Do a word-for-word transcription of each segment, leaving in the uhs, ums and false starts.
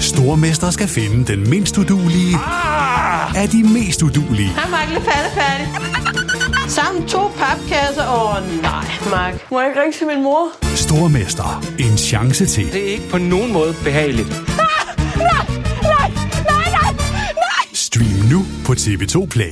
Stormester skal finde den mindst uduelige ah! af de mest uduelige. Hej, Mark. Lidt færdig. Sammen to papkasser. Åh, oh, nej, Mark. Må jeg ikke ringe til min mor? Stormester. En chance til. Det er ikke på nogen måde behageligt. Ah! Nej, nej, nej, nej, nej! Stream nu på T V to Play.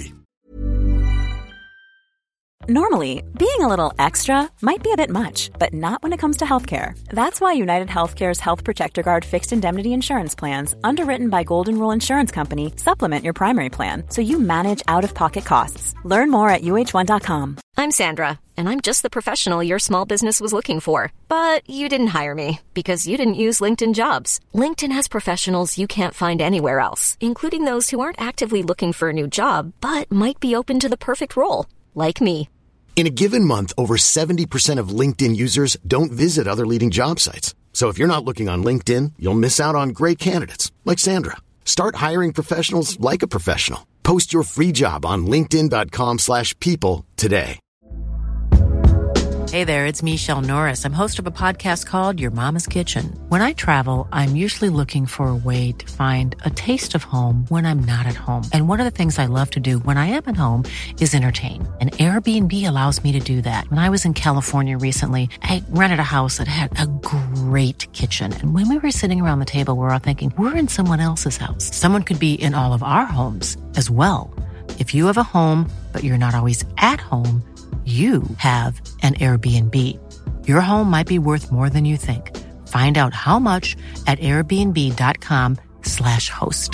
Normally, being a little extra might be a bit much, but not when it comes to healthcare. That's why United Healthcare's Health Protector Guard fixed indemnity insurance plans, underwritten by Golden Rule Insurance Company, supplement your primary plan so you manage out-of-pocket costs. Learn more at U H one dot com. I'm Sandra, and I'm just the professional your small business was looking for. But you didn't hire me because you didn't use LinkedIn Jobs. LinkedIn has professionals you can't find anywhere else, including those who aren't actively looking for a new job, but might be open to the perfect role, like me. In a given month, over seventy percent of LinkedIn users don't visit other leading job sites. So if you're not looking on LinkedIn, you'll miss out on great candidates like Sandra. Start hiring professionals like a professional. Post your free job on linkedin dot com slash people today. Hey there, it's Michelle Norris. I'm host of a podcast called Your Mama's Kitchen. When I travel, I'm usually looking for a way to find a taste of home when I'm not at home. And one of the things I love to do when I am at home is entertain. And Airbnb allows me to do that. When I was in California recently, I rented a house that had a great kitchen. And when we were sitting around the table, we were all thinking, we're in someone else's house. Someone could be in all of our homes as well. If you have a home, but you're not always at home, you have an Airbnb. Your home might be worth more than you think. Find out how much at airbnb dot com slash host.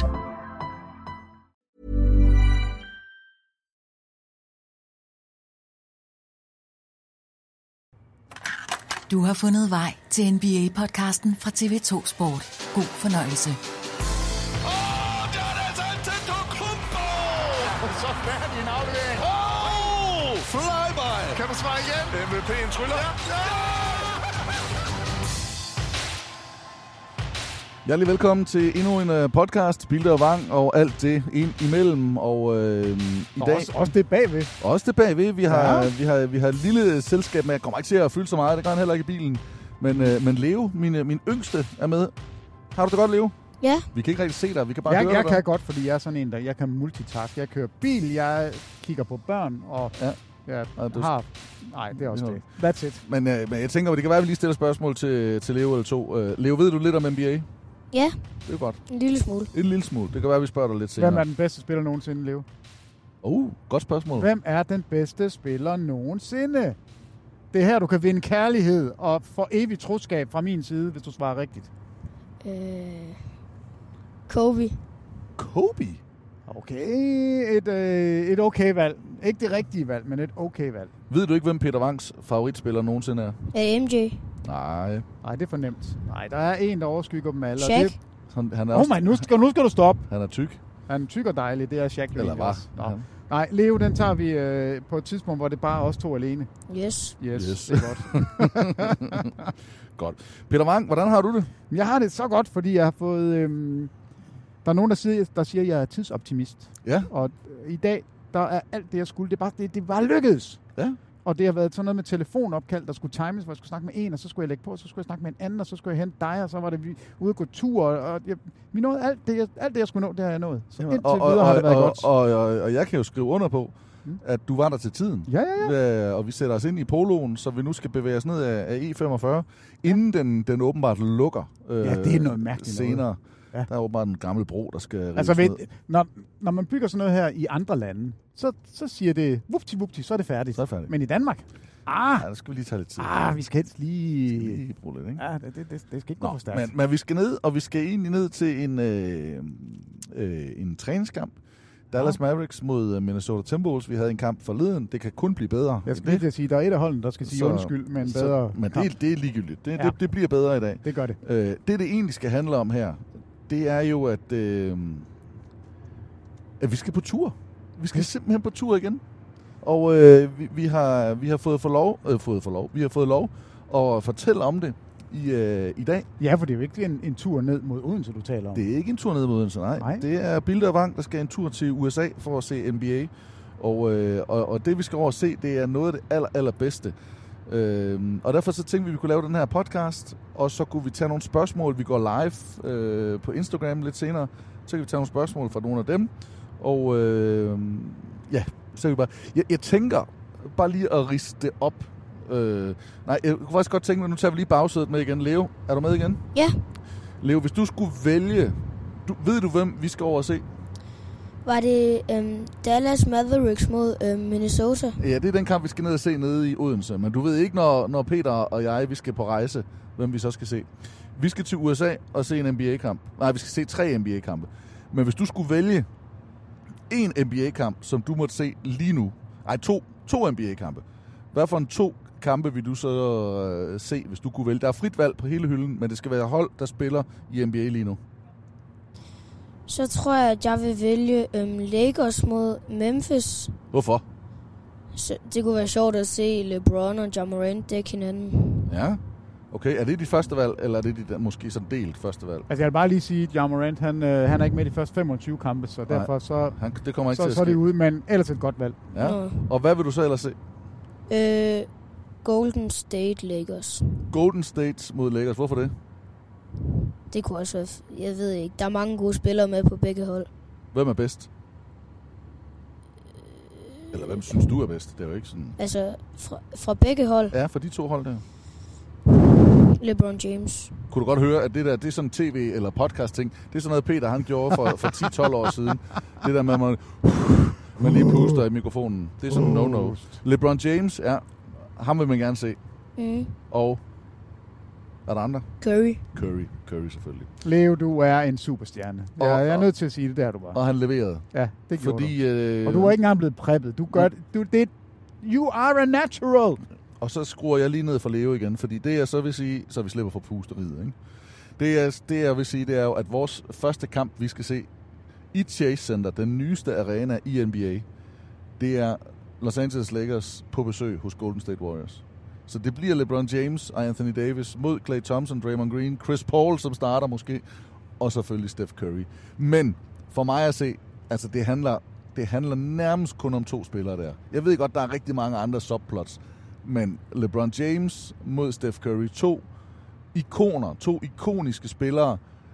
Du har fundet vej til N B A-podcasten fra T V to Sport. God fornøjelse. Åh, oh, der er altså en Antetokounmpo! Så færdig en aflevering. Åh, oh, flyby! Kan du svare igen? M V P'en tryller. Ja, ja! Hjertelig velkommen til endnu en uh, podcast, Bilder og Vang og alt det ind imellem. Og øh, i og dag... Også, også det bagved. Også det bagved. Vi har, ja. vi, har, vi har et lille selskab med, jeg kommer ikke til at fylde så meget, det gør han heller ikke i bilen. Men, øh, men Leo, min, min yngste, er med. Har du det godt, Leo? Ja. Vi kan ikke rigtig se dig, vi kan bare jeg, høre jeg dig. Jeg kan godt, fordi jeg er sådan en, der jeg kan multitask. Jeg kører bil, jeg kigger på børn, og ja. jeg ja, du... har... Nej, det er også det. That's it. Men, øh, men jeg tænker, det kan være, at vi lige stiller spørgsmål til, til Leo eller to. Uh, Leo, ved du lidt om N B A? Ja. Det er godt. En lille smule. En lille smule. Det kan være, at vi spørger dig lidt senere. Hvem er den bedste spiller nogensinde, Leo? Uh, godt spørgsmål. Hvem er den bedste spiller nogensinde? Det er her, du kan vinde kærlighed og få evigt troskab fra min side, hvis du svarer rigtigt. Øh... Kobe. Kobe? Okay, et, øh, et okay valg. Ikke det rigtige valg, men et okay valg. Ved du ikke, hvem Peter Wangs favoritspiller nogensinde er? Ja, M J. Nej. Nej, det er for nemt. Nej, der er en, der overskygger dem alle. Shaq. Det... Han, han er oh også... my, nu skal, nu skal du stoppe. Han er tyk. Han er tyk og dejlig, det er Shaq. Eller var. Ja. Nej, Leo, den tager vi øh, på et tidspunkt, hvor det bare er os to alene. Yes. Yes, yes. det er godt. Godt. Peter Wang, hvordan har du det? Jeg har det så godt, fordi jeg har fået... Øh, der er nogen, der siger, der siger, at jeg er tidsoptimist. Ja. Og øh, i dag, der er alt det, jeg skulle. Det er bare, det, det bare lykkedes. Ja. Og det har været sådan noget med telefonopkald, der skulle times, hvor jeg skulle snakke med en, og så skulle jeg lægge på, og så skulle jeg snakke med en anden, og så skulle jeg hente dig, og så var det vi ude at gå tur, og jeg, vi nåede alt det, jeg, alt det, jeg skulle nå, det har jeg nået. Så indtil og, og, videre har det været og, godt. Og, og, og, og jeg kan jo skrive under på, mm. at du var der til tiden. Ja, ja, ja. Og vi sætter os ind i poloen, så vi nu skal bevæge os ned af, af E femogfyrre, inden den, den åbenbart lukker. Øh, ja, det er noget mærkeligt senere. Noget. Ja. Der er åbenbart en gammel bro, der skal rives altså, ved, ned. Når, når man bygger sådan noget her i andre lande, så, så siger det, vupti, vupti, så er det færdigt. Så er det færdigt. Men i Danmark, ah, ja, der skal vi lige tage lidt tid. Ah, vi skal helst lige... Skal lige bruge lidt, ikke? Ja, det, det, det, det skal ikke gå for stærkt. Men, men vi skal ned, og vi skal egentlig ned til en, øh, øh, en træningskamp. Dallas Mavericks mod Minnesota Timberwolves. Vi havde en kamp forleden. Det kan kun blive bedre. Jeg skal lige til at sige, der er et af holdene, der skal sige så, undskyld, men så, bedre... Men det, det er ligegyldigt. Det, ja. det, det bliver bedre i dag. Det gør det. Øh, det, det egentlig skal handle om her, det er jo, at, øh, at vi skal på tur. Vi skal ja. simpelthen på tur igen. Og øh, vi, vi, har, vi har fået for lov, øh, fået for lov, vi har fået lov at fortælle om det i, øh, i dag. Ja, for det er jo ikke en, en tur ned mod Odense, du taler om. Det er ikke en tur ned mod Odense, nej. nej. Det er Bilder og Vang, der skal en tur til U S A for at se N B A. Og, øh, og, og det, vi skal over at se, det er noget af det aller, allerbedste. Øhm, og derfor så tænkte vi, at vi kunne lave den her podcast, og så kunne vi tage nogle spørgsmål. Vi går live øh, på Instagram lidt senere, så kan vi tage nogle spørgsmål fra nogle af dem. Og øh, ja, så kan vi bare... Jeg, jeg tænker bare lige at riste det op. Øh, nej, jeg kunne faktisk godt tænke mig, nu tager vi lige bagsædet med igen. Leo, er du med igen? Ja. Leo, hvis du skulle vælge... Du, ved du, hvem vi skal over og se? Var det øhm, Dallas Mavericks mod øhm, Minnesota? Ja, det er den kamp, vi skal ned og se nede i Odense. Men du ved ikke, når, når Peter og jeg vi skal på rejse, hvem vi så skal se. Vi skal til U S A og se en N B A-kamp. Nej, vi skal se tre N B A-kampe. Men hvis du skulle vælge en N B A-kamp, som du måtte se lige nu... Nej, to, to N B A-kampe. Hvad for en to kampe vil du så øh, se, hvis du kunne vælge? Der er frit valg på hele hylden, men det skal være hold, der spiller i N B A lige nu. Så tror jeg, at jeg vil vælge øhm, Lakers mod Memphis. Hvorfor? Så det kunne være sjovt at se LeBron og Ja Morant dække hinanden. Ja, okay. Er det dit første valg, eller er det dit, måske sådan delt første valg? Altså jeg vil bare lige sige, at Ja Morant, han, øh, han er ikke med i de første femogtyve kampe, så Nej, derfor så, han, det kommer ikke så, til at så er det ske. ude, men ellers et godt valg. Ja. Og hvad vil du så ellers se? Øh, Golden State Lakers. Golden State mod Lakers. Hvorfor det? Det kunne også være... F- jeg ved ikke. Der er mange gode spillere med på begge hold. Hvem er bedst? Eller hvem synes du er bedst? Det er jo ikke sådan... Altså, fra, fra begge hold. Ja, for de to hold der. LeBron James. Kunne du godt høre, at det der, det er sådan tv- eller podcast-ting, det er sådan noget, Peter han gjorde for, for ti tolv år siden. Det der med, at man, man lige puster i mikrofonen. Det er sådan en no-no. LeBron James, ja, ham vil man gerne se. Mm. Og er der andre? Curry. Curry, Curry selvfølgelig. Leo, du er en superstjerne. Og, jeg, jeg er nødt til at sige det, der du var. Og han leverede. Ja, det gjorde Fordi, du. Øh, og du er ikke engang blevet preppet. Du gør du, det. You are a natural. Og så skruer jeg lige ned for Leo igen, fordi det jeg så vil sige, så vi slipper for pusteriet, ikke? Det jeg, det jeg vil sige, det er jo, at vores første kamp, vi skal se i Chase Center, den nyeste arena i N B A, det er Los Angeles Lakers på besøg hos Golden State Warriors. Så det bliver LeBron James og Anthony Davis mod Klay Thompson, Draymond Green, Chris Paul, som starter måske, og selvfølgelig Steph Curry. Men for mig at se, altså det handler, det handler nærmest kun om to spillere der. Jeg ved godt, der er rigtig mange andre subplots, men LeBron James mod Steph Curry, to ikoner, to ikoniske spillere,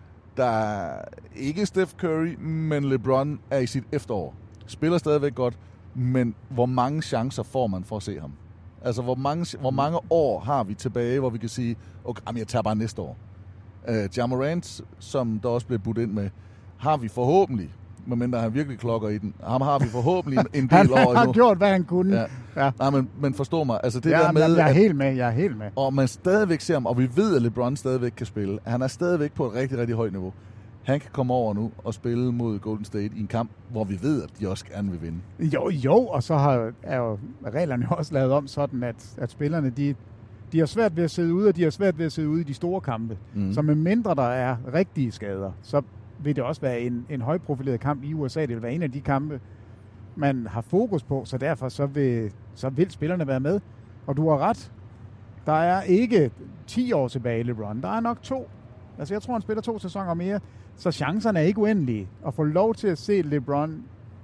der ikke Steph Curry, men LeBron er i sit efterår. Spiller stadigvæk godt, men hvor mange chancer får man for at se ham? Altså, hvor mange, hvor mange år har vi tilbage, hvor vi kan sige, okay, jamen, jeg tager bare næste år. Uh, Ja Morant, som der også blev budt ind med, har vi forhåbentlig, medmindre han virkelig klokker i den, ham har vi forhåbentlig en del han år endnu. Han har gjort, hvad han kunne. Ja. Ja. Nej, men, men forstå mig, altså det ja, der med... Jeg er at, helt med, jeg er helt med. Og man stadigvæk ser ham, og vi ved, at LeBron stadigvæk kan spille. Han er stadigvæk på et rigtig, rigtig højt niveau. Han kan komme over nu og spille mod Golden State i en kamp, hvor vi ved, at de også gerne vil vinde. Jo, jo, og så har, er jo reglerne også lavet om sådan, at, at spillerne, de, de har svært ved at sidde ude, og de har svært ved at sidde ude i de store kampe. Mm. Så med mindre der er rigtige skader, så vil det også være en, en højprofileret kamp i U S A. Det vil være en af de kampe, man har fokus på, så derfor så vil, så vil spillerne være med. Og du har ret. Der er ikke ti år tilbage, LeBron. Der er nok to. Altså, jeg tror, han spiller to sæsoner mere. Så chancerne er ikke uendelige. At få lov til at se LeBron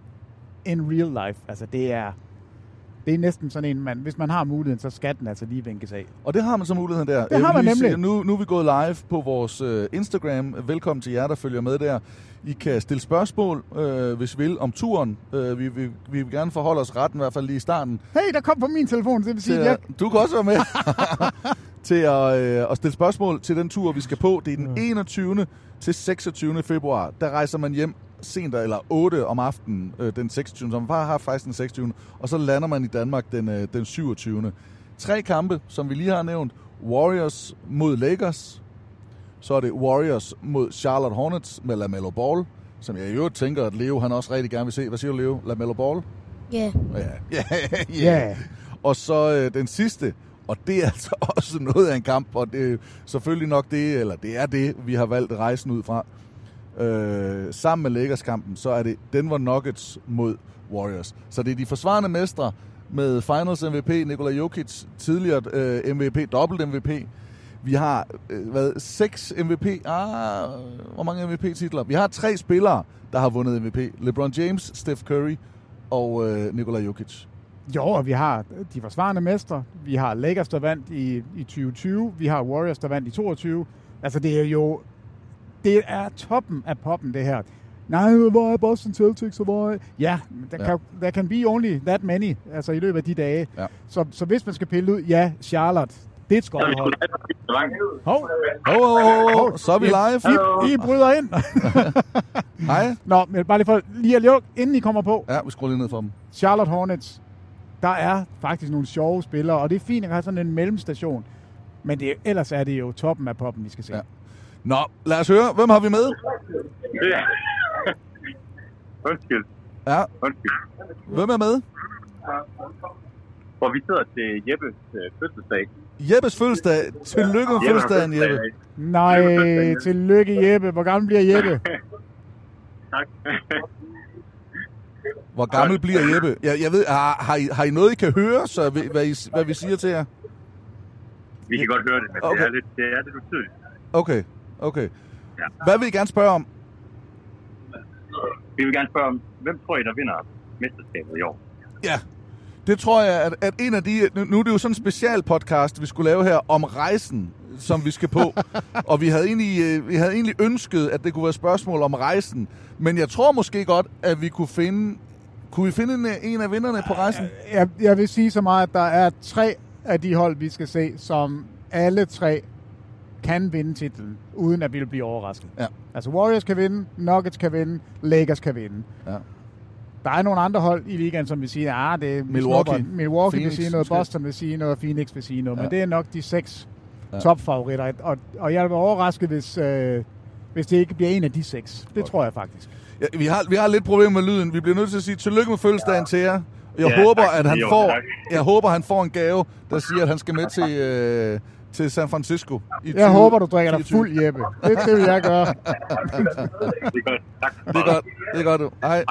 in real life, altså det er, det er næsten sådan en, man, hvis man har muligheden, så skal den altså lige vinkes af. Og det har man så muligheden der. Det har man nemlig. Sige, nu, nu er vi gået live på vores uh, Instagram. Velkommen til jer, der følger med der. I kan stille spørgsmål, øh, hvis I vil, om turen. Øh, vi, vi, vi vil gerne forholde os retten, i hvert fald lige i starten. Hey, der kom på min telefon, det vil sige, til, jeg... Du kan også være med til at, øh, at stille spørgsmål til den tur, vi skal på. Det er den enogtyvende til seksogtyvende februar. Der rejser man hjem sent, eller otte om aftenen, øh, den seksogtyvende, som var har faktisk den seksogtyvende Og så lander man i Danmark den, øh, den syvogtyvende Tre kampe, som vi lige har nævnt. Warriors mod Lakers. Så er det Warriors mod Charlotte Hornets med LaMelo Ball, som jeg i øvrigt tænker, at Leo han også rigtig gerne vil se. Hvad siger du, Leo? LaMelo Ball? Yeah. Ja. Ja. Ja. Yeah. Og så øh, den sidste, og det er altså også noget af en kamp, og det er selvfølgelig nok det, eller det er det, vi har valgt rejsen ud fra. Øh, sammen med Lakers-kampen, så er det Denver Nuggets mod Warriors. Så det er de forsvarende mestre med Finals M V P, Nikola Jokic, tidligere øh, M V P, dobbelt M V P. Vi har øh, hvad, seks M V P. Ah, hvor mange M V P-titler? Vi har tre spillere, der har vundet M V P. LeBron James, Steph Curry og øh, Nikola Jokic. Jo, og vi har de forsvarende mestre. Vi har Lakers, der vandt i, i tyve tyve. Vi har Warriors, der vandt i toogtyve. Altså, det er jo... Det er toppen af poppen, det her. Nej, hvor er Boston Celtics, og hvor er... Ja, der, ja. Kan, der can be only that many, altså i løbet af de dage. Ja. Så, så hvis man skal pille ud, ja, Charlotte, det er et skåret hold. Hov, hov, hov, hov, så er vi live. I, I bryder ind. Hej. Nå, men bare lige for lige at lukke, inden I kommer på. Ja, vi skruer lige ned for dem. Charlotte Hornets, der er faktisk nogle sjove spillere, og det er fint at have sådan en mellemstation. Men det, ellers er det jo toppen af poppen, vi skal se. Ja. Nå, lad os høre. Hvem har vi med? Ja. Undskyld. Ja. Undskyld. Hvem er med? Og vi sidder til Jeppes øh, fødselsdag. Jeppes fødselsdag. Tillykke med fødselsdagen, Jeppe. Nej, tillykke Jeppe. Hvor gammel bliver Jeppe? Tak. Hvor gammel bliver Jeppe? Jeg, jeg ved, har, har, I, har I noget, I kan høre, så hvad, I, hvad vi siger til jer? Vi kan godt høre det, men okay. det er lidt, det er lidt utydeligt. Okay, okay. Ja. Hvad vil I gerne spørge om? Vi vil gerne spørge om, hvem tror I, der vinder mesterskabet i år? Ja, det tror jeg, at, at en af de... Nu er det jo sådan en specialpodcast, vi skulle lave her om rejsen, som vi skal på. Og vi havde, egentlig, vi havde egentlig ønsket, at det kunne være spørgsmål om rejsen. Men jeg tror måske godt, at vi kunne finde... Kunne vi finde en, en af vinderne på rejsen? Jeg, jeg vil sige så meget, at der er tre af de hold, vi skal se, som alle tre kan vinde titlen, uden at vi vil blive overrasket. Ja. Altså Warriors kan vinde, Nuggets kan vinde, Lakers kan vinde. Ja. Der er nogle andre hold i ligaen, som vil sige, at ah, det er Milwaukee, Milwaukee Phoenix, vil sige noget, måske. Boston vil sige noget, Phoenix vil sige noget, ja. Men det er nok de seks ja. topfavoritter. Og, og jeg vil være overrasket, hvis, øh, hvis det ikke bliver en af de seks. Det okay. tror jeg faktisk. Ja, vi, har, vi har lidt problemer med lyden. Vi bliver nødt til at sige tillykke med fødselsdagen ja. til jer. Jeg ja, håber, tak, at han jo, får, tak. jeg håber, han får en gave, der siger, at han skal med til, øh, til San Francisco. I jeg tyve håber, du drikker dig fuld, Jeppe. Det, det vil jeg gøre. Det er godt. Tak. Det er godt. Det er godt, du. Hej.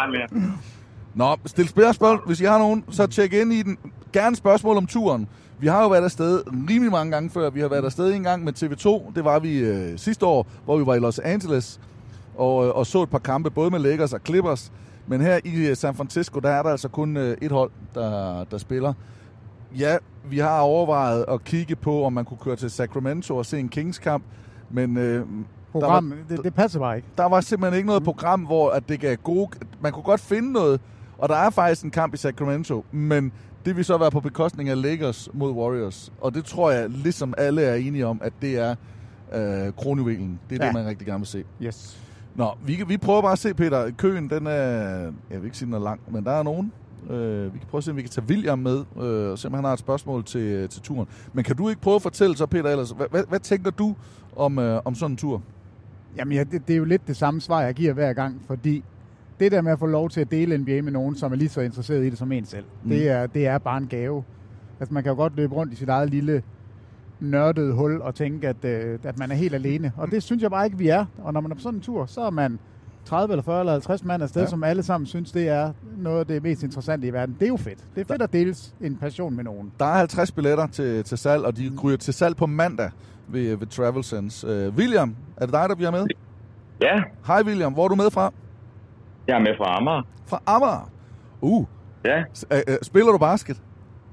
Nå, stil spørgsmål. Hvis I har nogen, så tjek ind i den. Gerne spørgsmål om turen. Vi har jo været afsted rimelig mange gange før. Vi har været afsted en gang med T V to. Det var vi øh, sidste år, hvor vi var i Los Angeles og, øh, og så et par kampe, både med Lakers og Clippers. Men her i San Francisco, der er der altså kun øh, et hold, der, der spiller. Ja, vi har overvejet at kigge på, om man kunne køre til Sacramento og se en Kings-kamp, men øh, program, der var, det, det passer bare ikke. Der var simpelthen ikke noget program, hvor at det gav gode... Man kunne godt finde noget, og der er faktisk en kamp i Sacramento, men det vil så være på bekostning af Lakers mod Warriors. Og det tror jeg, ligesom alle er enige om, at det er øh, kronjuvelen. Det er ja. det, man rigtig gerne vil se. Yes. Nå, vi, vi prøver bare at se, Peter. Køen, den er... Jeg vil ikke sige, den er lang, men der er nogen. Øh, vi kan prøve at se, om vi kan tage William med, øh, og se, om han har et spørgsmål til, til turen. Men kan du ikke prøve at fortælle så, Peter, ellers, hvad, hvad, hvad tænker du om, øh, om sådan en tur? Jamen, ja, det, det er jo lidt det samme svar, jeg giver hver gang, fordi det der med at få lov til at dele N B A med nogen, som er lige så interesseret i det som en selv, mm. det, er, det er bare en gave. Altså, man kan jo godt løbe rundt i sit eget lille nørdede hul og tænke, at, øh, at man er helt alene. Og det synes jeg bare ikke, vi er. Og når man er på sådan en tur, så er man tredive eller fyrre eller halvtreds mand afsted, ja. som alle sammen synes, det er noget af det mest interessante i verden. Det er jo fedt. Det er fedt at deles en passion med nogen. Der er halvtreds billetter til, til salg, og de ryger til salg på mandag ved, ved Travel Sense. Uh, William, er det dig, der bliver med? Ja. Hej William, hvor er du med fra? Jeg er med fra Amager. Fra Amager? Uh. Ja. S- uh, spiller du basket?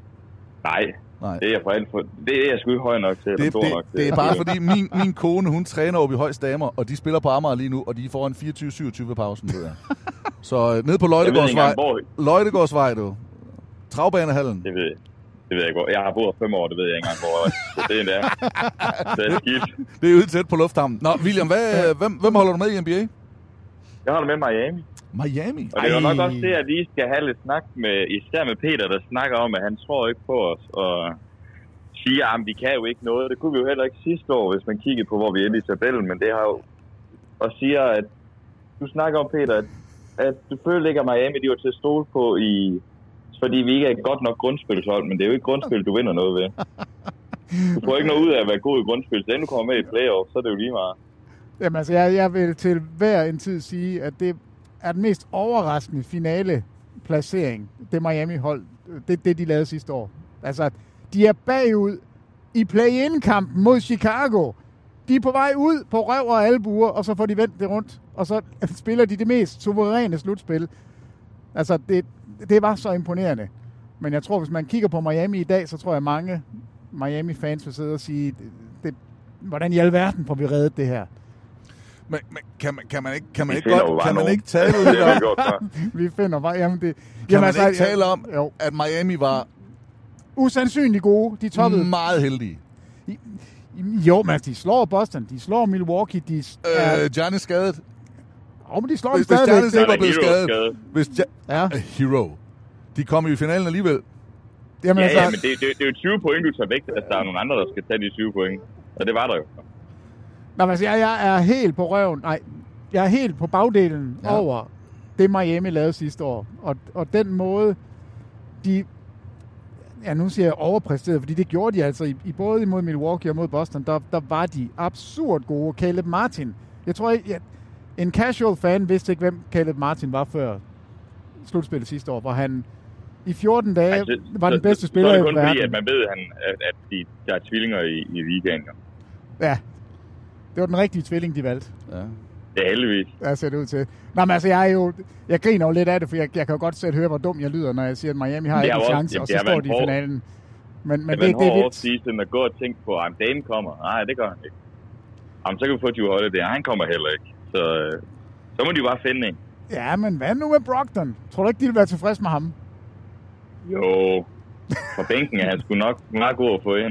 Nej. Nej. Det er jeg for alt for. Det er jeg sgu ikke høj nok til. Det, det, nok til. Det er bare fordi min, min kone, hun træner oppe i Højs Damer, og de spiller på Amager lige nu, og de er foran fireogtyve syvogtyve ved pausen. Ved jeg. Så ned på Løjtegårdsvej. Løjtegårdsvej, du. Travbanehallen. Det ved jeg. Det ved jeg godt. Jeg har boet fem år, det ved jeg ikke engang, hvor det er der. Det er skidt. Det er ude tæt på lufthavnen. Nå, William, hvad, hvem, hvem holder du med i N B A? Jeg holder med Miami. Miami? Og det er nok også det, at vi skal have lidt snak med, især med Peter, der snakker om, at han tror ikke på os, og siger, at vi kan jo ikke noget. Det kunne vi jo heller ikke sidste år, hvis man kiggede på, hvor vi er i tabellen, men det har jo... Og siger, at du snakker om, Peter, at, at du føler ikke, at Miami, de var til at stole på i... Fordi vi ikke er et godt nok grundspilshold, men det er jo ikke grundspil, du vinder noget ved. Du får ikke noget ud af at være god i grundspil, så inden du kommer med i playoff, så er det jo lige meget. Jamen altså, jeg, jeg vil til hver en tid sige, at det er den mest overraskende finale placering, det Miami-hold, det, det de lavede sidste år. Altså, de er bagud i play-in-kampen mod Chicago. De er på vej ud på røv og albuer, og så får de vendt det rundt, og så spiller de det mest suveræne slutspil. Altså, det, det var så imponerende. Men jeg tror, hvis man kigger på Miami i dag, så tror jeg, mange Miami-fans vil sidde og sige, det, hvordan i alverden får vi reddet det her? Men, men kan, man, kan man ikke, kan man ikke, godt, kan man ikke tale lidt om... vi finder bare... Jamen det, kan jamen man altså, ikke tale om, jo. at Miami var... usandsynligt gode. De toppede... Meget heldige. Jo, men de slår Boston, de slår Milwaukee, de... Øh, Giannis skadet. Åh, oh, men de slår hvis, dem stadigvæk. Hvis Giannis ikke var blevet skadet... skadet. Hvis ja. ja. Hero. De kommer i finalen alligevel. Jamen, ja, altså... ja, men det, det, det er jo tyve point, du tager væk. Altså, der er nogle andre, der skal tage de tyve point. Og det var der jo. Nå, men altså, jeg, jeg er helt på røven. Nej, jeg er helt på bagdelen ja. over det, Miami lavede sidste år. Og, og den måde, de... Ja, nu siger jeg overpræsteret, fordi det gjorde de altså i, i både imod Milwaukee og mod Boston. Der, der var de absurd gode. Caleb Martin. Jeg tror ikke... Jeg, en casual fan vidste ikke, hvem Caleb Martin var før slutspillet sidste år, hvor han i fjorten dage altså, var den bedste så, spiller i verden. Så er det kun fordi, at man ved, at, han, at de, der er tvillinger i, i ligaen. Ja, det var den rigtige tvilling, de valgte. Ja. Det er heldigvis. Ja, ser det ud til. Nå, men altså, jeg er jo... Jeg griner jo lidt af det, for jeg, jeg kan jo godt selv høre, hvor dum jeg lyder, når jeg siger, at Miami har ikke en chance, jamen, og så står de i finalen. Men, men det, det, det er vildt. Season at gå og tænke på, at Dame kommer. Nej, det gør han ikke. Jamen, så kan vi få Drew Holiday. Han kommer heller ikke. Så, så må de bare finde en. Ja, men hvad nu med Brogdon? Tror du ikke, de vil være tilfreds med ham? Jo, på bænken er han sgu nok meget god at få ind.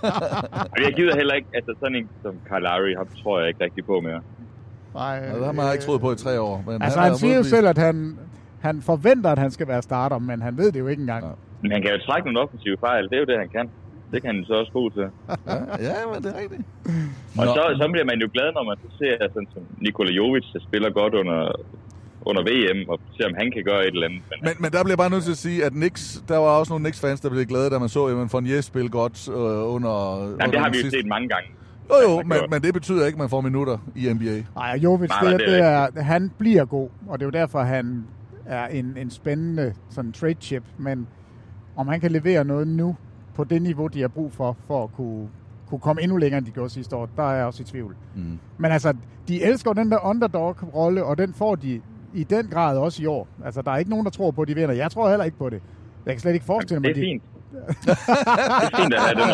Og jeg gider heller ikke, altså sådan en som Kyle Lowry, ham tror jeg ikke rigtig på mere. Nej, ja, det har man øh, ikke troet på i tre år. Men altså, han, han siger jo selv, at han, han forventer, at han skal være starter, men han ved det jo ikke engang. Ja. Men han kan jo trække nogle offensive fejl, det er jo det, han kan. Det kan han så også god til. ja, ja, men det er rigtigt. Og så, så bliver man jo glad, når man så ser sådan som Nikola Jovic, der spiller godt under, under V M, og ser, om han kan gøre et eller andet. Men, men, men der bliver bare nødt til at sige, at Knicks, der var også nogle Knicks-fans, der blev glade, da man så, at man Fournier spille godt øh, under... Nej, under det har vi jo sidste. set mange gange. Jo, jo, men, men det betyder ikke, at man får minutter i N B A. Nej, Jovic, det, det, det er, han bliver god, og det er jo derfor, han er en, en spændende sådan trade chip, men om han kan levere noget nu, på det niveau, de har brug for, for at kunne, kunne komme endnu længere, end de gjorde sidste år, der er jeg også i tvivl. Mm. Men altså, de elsker den der underdog-rolle, og den får de i den grad også i år. Altså, der er ikke nogen, der tror på, at de vinder. Jeg tror heller ikke på det. Jeg kan slet ikke forestille mig, det er fint. Det er fint at have det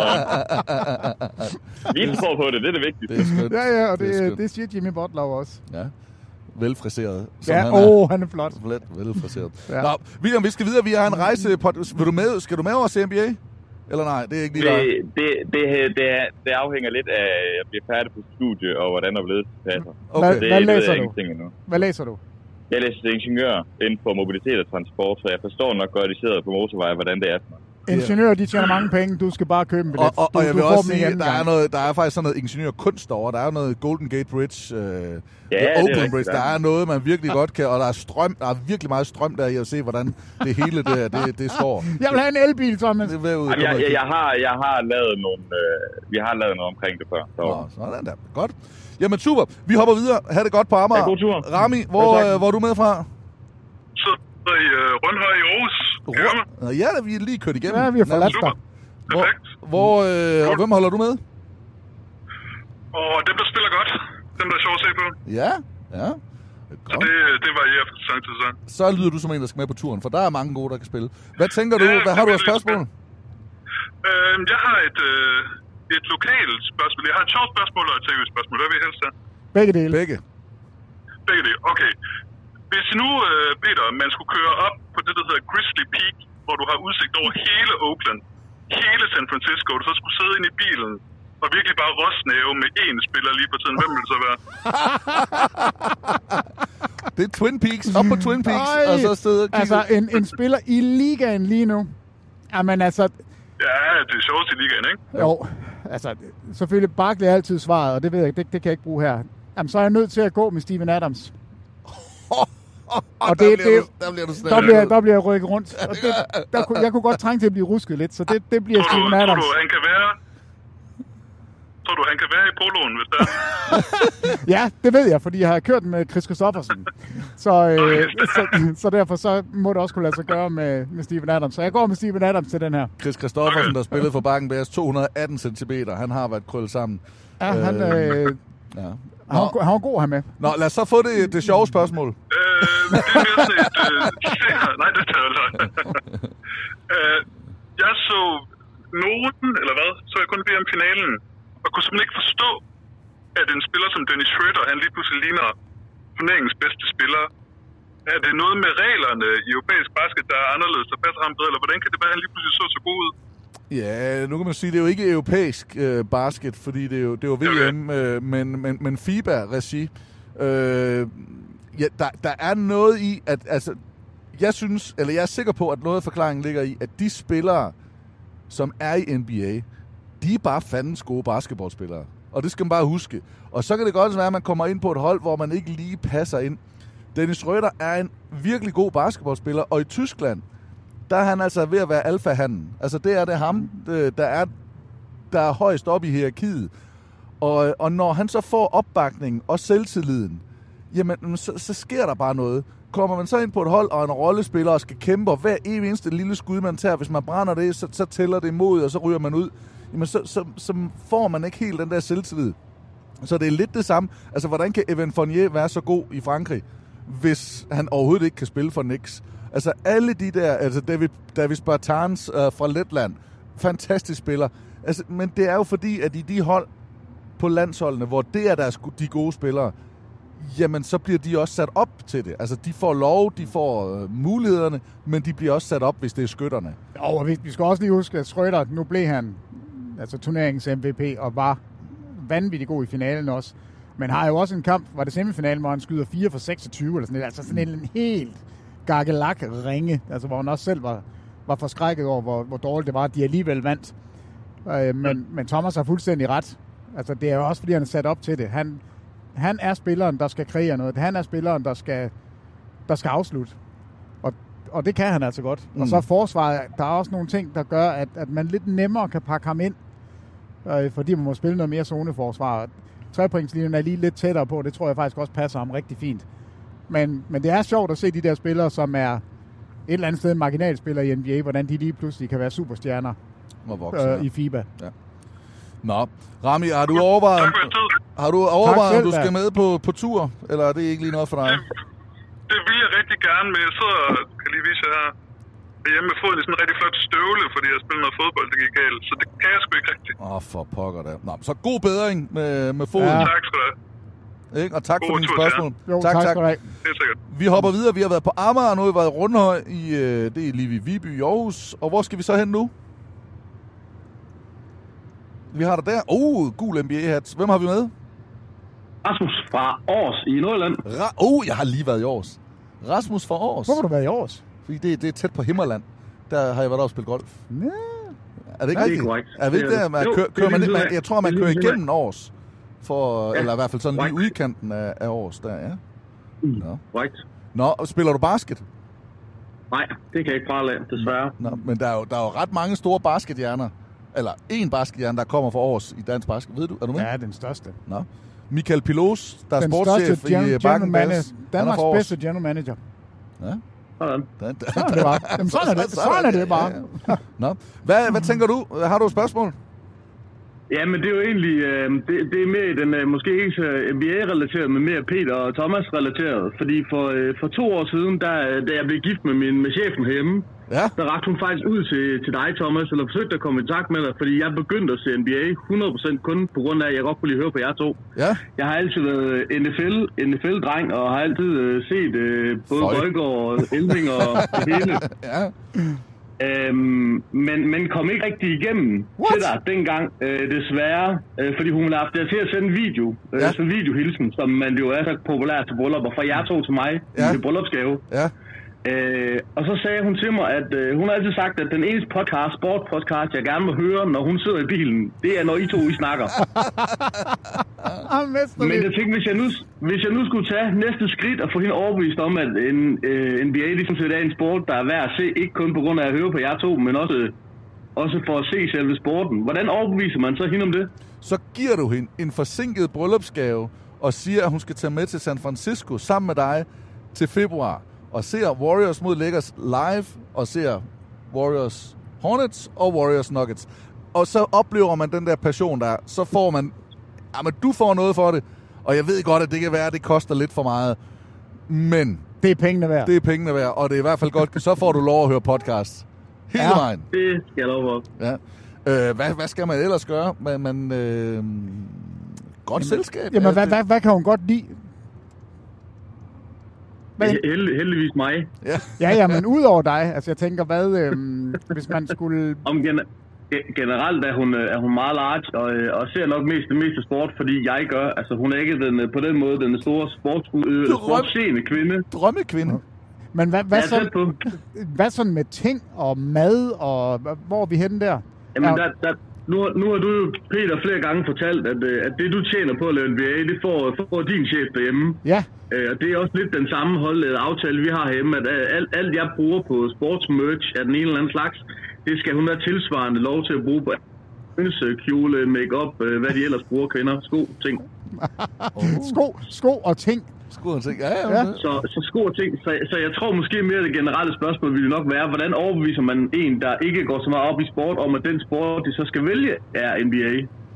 noget. Vi tror på det, det er det vigtige. Det er skønt. Ja, ja, og det, det, det siger Jimmy Butler også. Ja. Velfriseret. Ja, åh, han, oh, han er flot. Vel, velfriseret. ja. Nå, William, vi skal videre. Vi har en rejse. Vil du med, skal du med over til N B A? Eller nej, det er ikke lige det, det, det, det, er, det afhænger lidt af, at jeg bliver færdig på studie, og hvordan der er blevet passer. Okay. Hvad, det, hvad det læser jeg du? Endnu. Hvad læser du? Jeg læser til ingeniør inden for mobilitet og transport, så jeg forstår nok godt, at de sidder på motorvej, hvordan det er. Ingeniører, de tjener mange penge. Du skal bare købe en billet. Og, og, du, og jeg vil du også sige, der er, noget, der er faktisk sådan noget ingeniørkunst over. Der er noget Golden Gate Bridge, øh, ja, Oakland Bridge. Der er noget, man virkelig godt kan, og der er strøm. Der er virkelig meget strøm der i at se, hvordan det hele det, det, det står. Jeg vil have en elbil, Thomas. Det ud, Jamen, jeg, jeg, jeg, har, jeg har lavet nogle, øh, vi har lavet noget omkring det før. Så. Nå, sådan der. Godt. Jamen super. Vi hopper videre. Ha' det godt på Amager. Ja, god tur. Rami, hvor, øh, hvor er du med fra? Så i øh, Rønhøj i Aarhus. Rø- ja, da, vi er lige kørt igennem. Ja, vi har forladt dig. Hvor, hvor, øh, og hvem holder du med? Og dem, der spiller godt. Dem, der er sjov at se på. Ja, ja. Så det, det varierer fra sæson til sæson. Så lyder du som en, der skal med på turen, for der er mange gode, der kan spille. Hvad tænker du? Ja, Hvad har du af spørgsmål? Øh, jeg har et, øh, et lokalt spørgsmål. Jeg har et sjovt spørgsmål og et seriøst spørgsmål. Hvad vil I helst have? Begge dele. Begge. Begge dele, okay. Hvis nu, øh, Peter, man skulle køre op på det, der hedder Grizzly Peak, hvor du har udsigt over hele Oakland, hele San Francisco, og du så skulle sidde ind i bilen og virkelig bare rosnæve med én spiller lige på tiden, hvem vil det så være? Det er Twin Peaks, op på Twin Peaks, Ej, og så sidde og kigge. Altså, en, en spiller i ligaen lige nu. Jamen altså... Ja, det er sjovt i ligaen, ikke? Jo, altså, selvfølgelig Barkley er altid svaret, og det ved jeg ikke, det, det kan jeg ikke bruge her. Jamen, så er jeg nødt til at gå med Steven Adams. Og det, der, bliver det, du, der bliver du der bliver, der bliver jeg rykket rundt. Og det, der, der, jeg kunne godt trænge til at blive rusket lidt, så det, det bliver tror Steven du, Adams. Tror du, han kan være... Tror du, han kan være i poloen, hvis det er? Ja, det ved jeg, fordi jeg har kørt med Chris Christoffersen. Så, øh, så, så derfor så må det også kunne lade sig gøre med, med Steven Adams. Så jeg går med Steven Adams til den her. Chris Christoffersen, der spillede for Bakken Bears to hundrede og atten centimeter. Han har været krøllet sammen. Ja, han... Øh, ja. Han var, han var god her med. Nå, lad os så få det, det sjove spørgsmål. Øh, det er mere sådan et... Øh, nej, det tager jeg Uh, jeg så nogen, eller hvad, så jeg kun V M-finalen, og kunne simpelthen ikke forstå, at en spiller som Dennis Schröder, han lige pludselig ligner turneringens bedste spiller. Er det noget med reglerne i europæisk basket, der er anderledes, der passer ham bedre, eller hvordan kan det være, at han lige pludselig så så god ud? Ja, nu kan man sige, det er jo ikke europæisk øh, basket, fordi det er jo, det er jo V M, okay. øh, men, men, men FIBA-regi. Øh, ja, der, der er noget i, at altså, jeg synes, eller jeg er sikker på, at noget af forklaringen ligger i, at de spillere, som er i N B A, de er bare fandens gode basketballspillere. Og det skal man bare huske. Og så kan det godt være, at man kommer ind på et hold, hvor man ikke lige passer ind. Dennis Schröder er en virkelig god basketballspiller, og i Tyskland, der er han altså ved at være alfahanden. Altså det er det ham, der er, der er højst op i hierarkiet. Og, og når han så får opbakningen og selvtilliden, jamen så, så sker der bare noget. Kommer man så ind på et hold og en rollespiller og skal kæmpe, og hver eneste lille skud, man tager, hvis man brænder det, så, så tæller det imod, og så ryger man ud. Jamen så, så, så får man ikke helt den der selvtillid. Så det er lidt det samme. Altså, hvordan kan Evan Fournier være så god i Frankrig, hvis han overhovedet ikke kan spille for Knicks? Altså, alle de der, altså David, Davis Bertans øh, fra Letland, fantastisk spiller. Altså, men det er jo fordi, at i de hold på landsholdene, hvor det er deres, de gode spillere, jamen, så bliver de også sat op til det. Altså, de får lov, de får øh, mulighederne, men de bliver også sat op, hvis det er skytterne. Og vi, vi skal også lige huske, at Schröder, nu blev han altså turneringens M V P, og var vanvittigt god i finalen også. Men har jo også en kamp, var det semifinalen, hvor han skyder fire for seksogtyve, eller sådan, altså sådan en helt gakkelak-ringe, altså hvor han også selv var, var forskrækket over, hvor, hvor dårligt det var, at de alligevel vandt. Øh, men, men Thomas har fuldstændig ret. Altså, det er jo også, fordi han er sat op til det. Han, han er spilleren, der skal kreere noget. Han er spilleren, der skal, der skal afslutte. Og, og det kan han altså godt. Mm. Og så forsvaret, der er også nogle ting, der gør, at, at man lidt nemmere kan pakke ham ind, øh, fordi man må spille noget mere zoneforsvar. Trepointslinjen er lige lidt tættere på, det tror jeg faktisk også passer ham rigtig fint. Men, men det er sjovt at se de der spillere, som er et eller andet sted en marginalspiller i N B A, hvordan de lige pludselig kan være superstjerner vokse, øh, i FIBA. Ja. Nå, Rami, har du overvejet, har du overvejet, om du skal med på, på tur, eller er det ikke lige noget for dig? Det, det vil jeg rigtig gerne, men jeg sidder, kan lige vise her, hjemme med foden i sådan en rigtig flot støvle, fordi jeg spiller noget fodbold, det gik galt, så det kan jeg sgu ikke rigtigt. Åh, oh, for pokker da. Nå, så god bedring med, med foden. Ja. Tak skal du have. Ikke? Og tak god for dine spørgsmål. Jo, tak, tak. tak. Det er sikkert. Vi hopper videre. Vi har været på Amager, nu har vi været i Rundhøj, i, det er lige ved Viby i Aarhus. Og hvor skal vi så hen nu? Vi har der der. Oh, gul N B A-hat. Hvem har vi med? Rasmus fra Aars i Nordjylland. Ra- oh, jeg har lige været i Aars. Rasmus fra Aars. Hvor har du været i Aars? Fordi det, det er tæt på Himmerland. Der har jeg været op og spille golf. Ja. Er det ikke rigtigt? Det er korrekt. Er det ikke der, man jo, kører, kører man, man, jeg tror, man kører igennem Aars. For, ja. Eller i hvert fald sådan lige udkanten af, af Aars der, ja. Mm. Korrekt. Nå, spiller du basket? Nej, det kan jeg ikke prale af, desværre. Nå, men der er, jo, der er jo ret mange store baskethjerner. Eller en baskethjerne, der kommer fra Aars i dansk basket. Ved du, er du med? Ja, den største. Nå. Michael Pilos, der er den sportschef gen- i Bakken Bass. Danmarks bedste general manager. Ja. Sådan. Da, da, sådan er det bare. Jamen, sådan er det, sådan er det bare. Ja, ja. Nå. Hvad, hvad tænker du? Har du et spørgsmål? Ja, men det er jo egentlig, øh, det, det er mere den øh, måske ikke så N B A-relateret, men mere Peter og Thomas-relateret. Fordi for, øh, for to år siden, da, da jeg blev gift med, min, med chefen hjemme, ja. der rakte hun faktisk ud til, til dig, Thomas, eller forsøgte at komme i kontakt med dig, fordi jeg begyndte at se N B A hundrede procent kun på grund af, at jeg godt kunne lide høre på jer to. Ja. Jeg har altid været N F L, N F L-dreng, og har altid øh, set øh, både Bøjgaard og Elming og det hele. Ja. Øhm, men, men kom ikke rigtig igennem What? til dig dengang, øh, desværre, øh, fordi hun ville have haft jer til at sende en video, øh, ja. sådan en videohilsen, som man jo er så populær til bryllupper, fra jer to til mig, ja. i bryllupsgave. Ja. Øh, og så sagde hun til mig, at øh, hun har altid sagt, at den eneste podcast, sportpodcast, jeg gerne må høre, når hun sidder i bilen, det er, når I to I snakker. Men jeg tænkte, hvis jeg, nu, hvis jeg nu skulle tage næste skridt og få hende overbevist om, at en øh, N B A ligesom set er en sport, der er værd at se, ikke kun på grund af at høre på jer to, men også, også for at se selve sporten. Hvordan overbeviser man så hende om det? Så giver du hende en forsinket bryllupsgave og siger, at hun skal tage med til San Francisco sammen med dig til februar. Og ser Warriors mod Lakers live, og ser Warriors Hornets og Warriors Nuggets. Og så oplever man den der passion der, så får man, jamen du får noget for det, og jeg ved godt, at det kan være, at det koster lidt for meget, men det er pengene værd. Det er pengene værd, og det er i hvert fald godt, så får du lov at høre podcast. Hele Ja. vejen. Det skal jeg lov for. Ja. Øh, hvad, hvad skal man ellers gøre? Man, man, øh, godt selskab. Jamen, ja, hvad, det- hvad, hvad kan hun godt lide? Hvad? Held, heldigvis mig. Ja, Ja, ja, men ud over dig. Altså, jeg tænker, hvad, øhm, hvis man skulle... Om gen- ge- generelt er hun, øh, er hun meget large, og, øh, og ser nok mest det meste sport, fordi jeg gør. Altså, hun er ikke den, øh, på den måde den store sports, øh, sportsseende kvinde. Drømmekvinde. Men hvad, hvad, Jeg er så, tæt på. hvad sådan med ting og mad, og hvor er vi henne der? Jamen, Ja. der, der, nu, har- nu har du jo, Peter, flere gange fortalt, at, øh, at det, du tjener på at lave N B A, det får, får din chef derhjemme. Ja. Øh, og det er også lidt den samme holdlede aftale, vi har herhjemme, at øh, alt, alt jeg bruger på sportsmerch af den ene eller anden slags, det skal hun have tilsvarende lov til at bruge på kjole, make-up, øh, hvad de ellers bruger, kvinder, sko, ting. sko, sko og ting. Sko og ting, ja, ja. Ja. ja. Så, så sko og ting. Så, så jeg tror måske mere, det generelle spørgsmål ville nok være, hvordan overbeviser man en, der ikke går så meget op i sport, om at den sport, de så skal vælge, er N B A?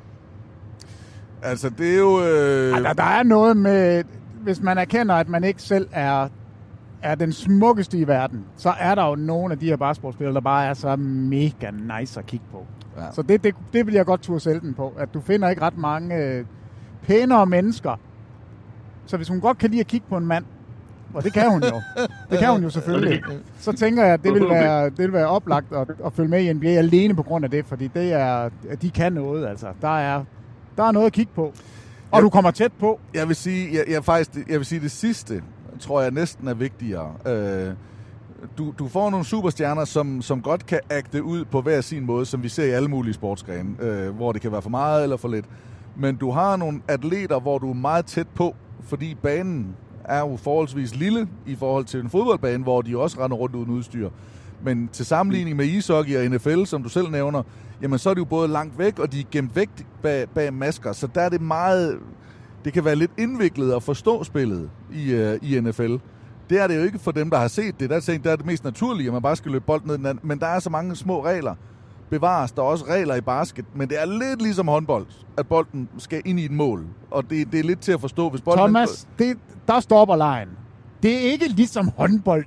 Altså, det er jo... Øh... Ej, der, der er noget med, hvis man erkender, at man ikke selv er, er den smukkeste i verden, så er der jo nogle af de her basketballspillere, der bare er så mega nice at kigge på. Ja. Så det, det, det vil jeg godt turde sælge den på, at du finder ikke ret mange øh, pænere mennesker. Så hvis hun godt kan lide at kigge på en mand, og det kan hun jo, det kan hun jo selvfølgelig, så tænker jeg, at det vil være, det vil være oplagt at, at følge med i N B A alene på grund af det, fordi det er, at de kan noget, altså. Der er, der er noget at kigge på, og jeg, du kommer tæt på. Jeg vil sige, jeg, jeg, faktisk, jeg vil sige det sidste, tror jeg næsten er vigtigere. Øh, du, du får nogle superstjerner, som, som godt kan agte ud på hver sin måde, som vi ser i alle mulige sportsgrene, øh, hvor det kan være for meget eller for lidt. Men du har nogle atleter, hvor du er meget tæt på, fordi banen er jo forholdsvis lille i forhold til en fodboldbane, hvor de også render rundt uden udstyr. Men til sammenligning med ishockey og N F L, som du selv nævner, jamen så er det jo både langt væk, og de er gemt væk bag, bag masker. Så der er det meget... Det kan være lidt indviklet at forstå spillet i, uh, i N F L. Det er det jo ikke for dem, der har set det. Der, tænkt, der er det mest naturlige, at man bare skal løbe bolden ned den anden. Men der er så mange små regler. Bevares, der er også regler i basket, men det er lidt ligesom håndbold, at bolden skal ind i et mål. Og det, det er lidt til at forstå, hvis bolden... Thomas, det, der stopper lejen. Det er ikke ligesom håndbold.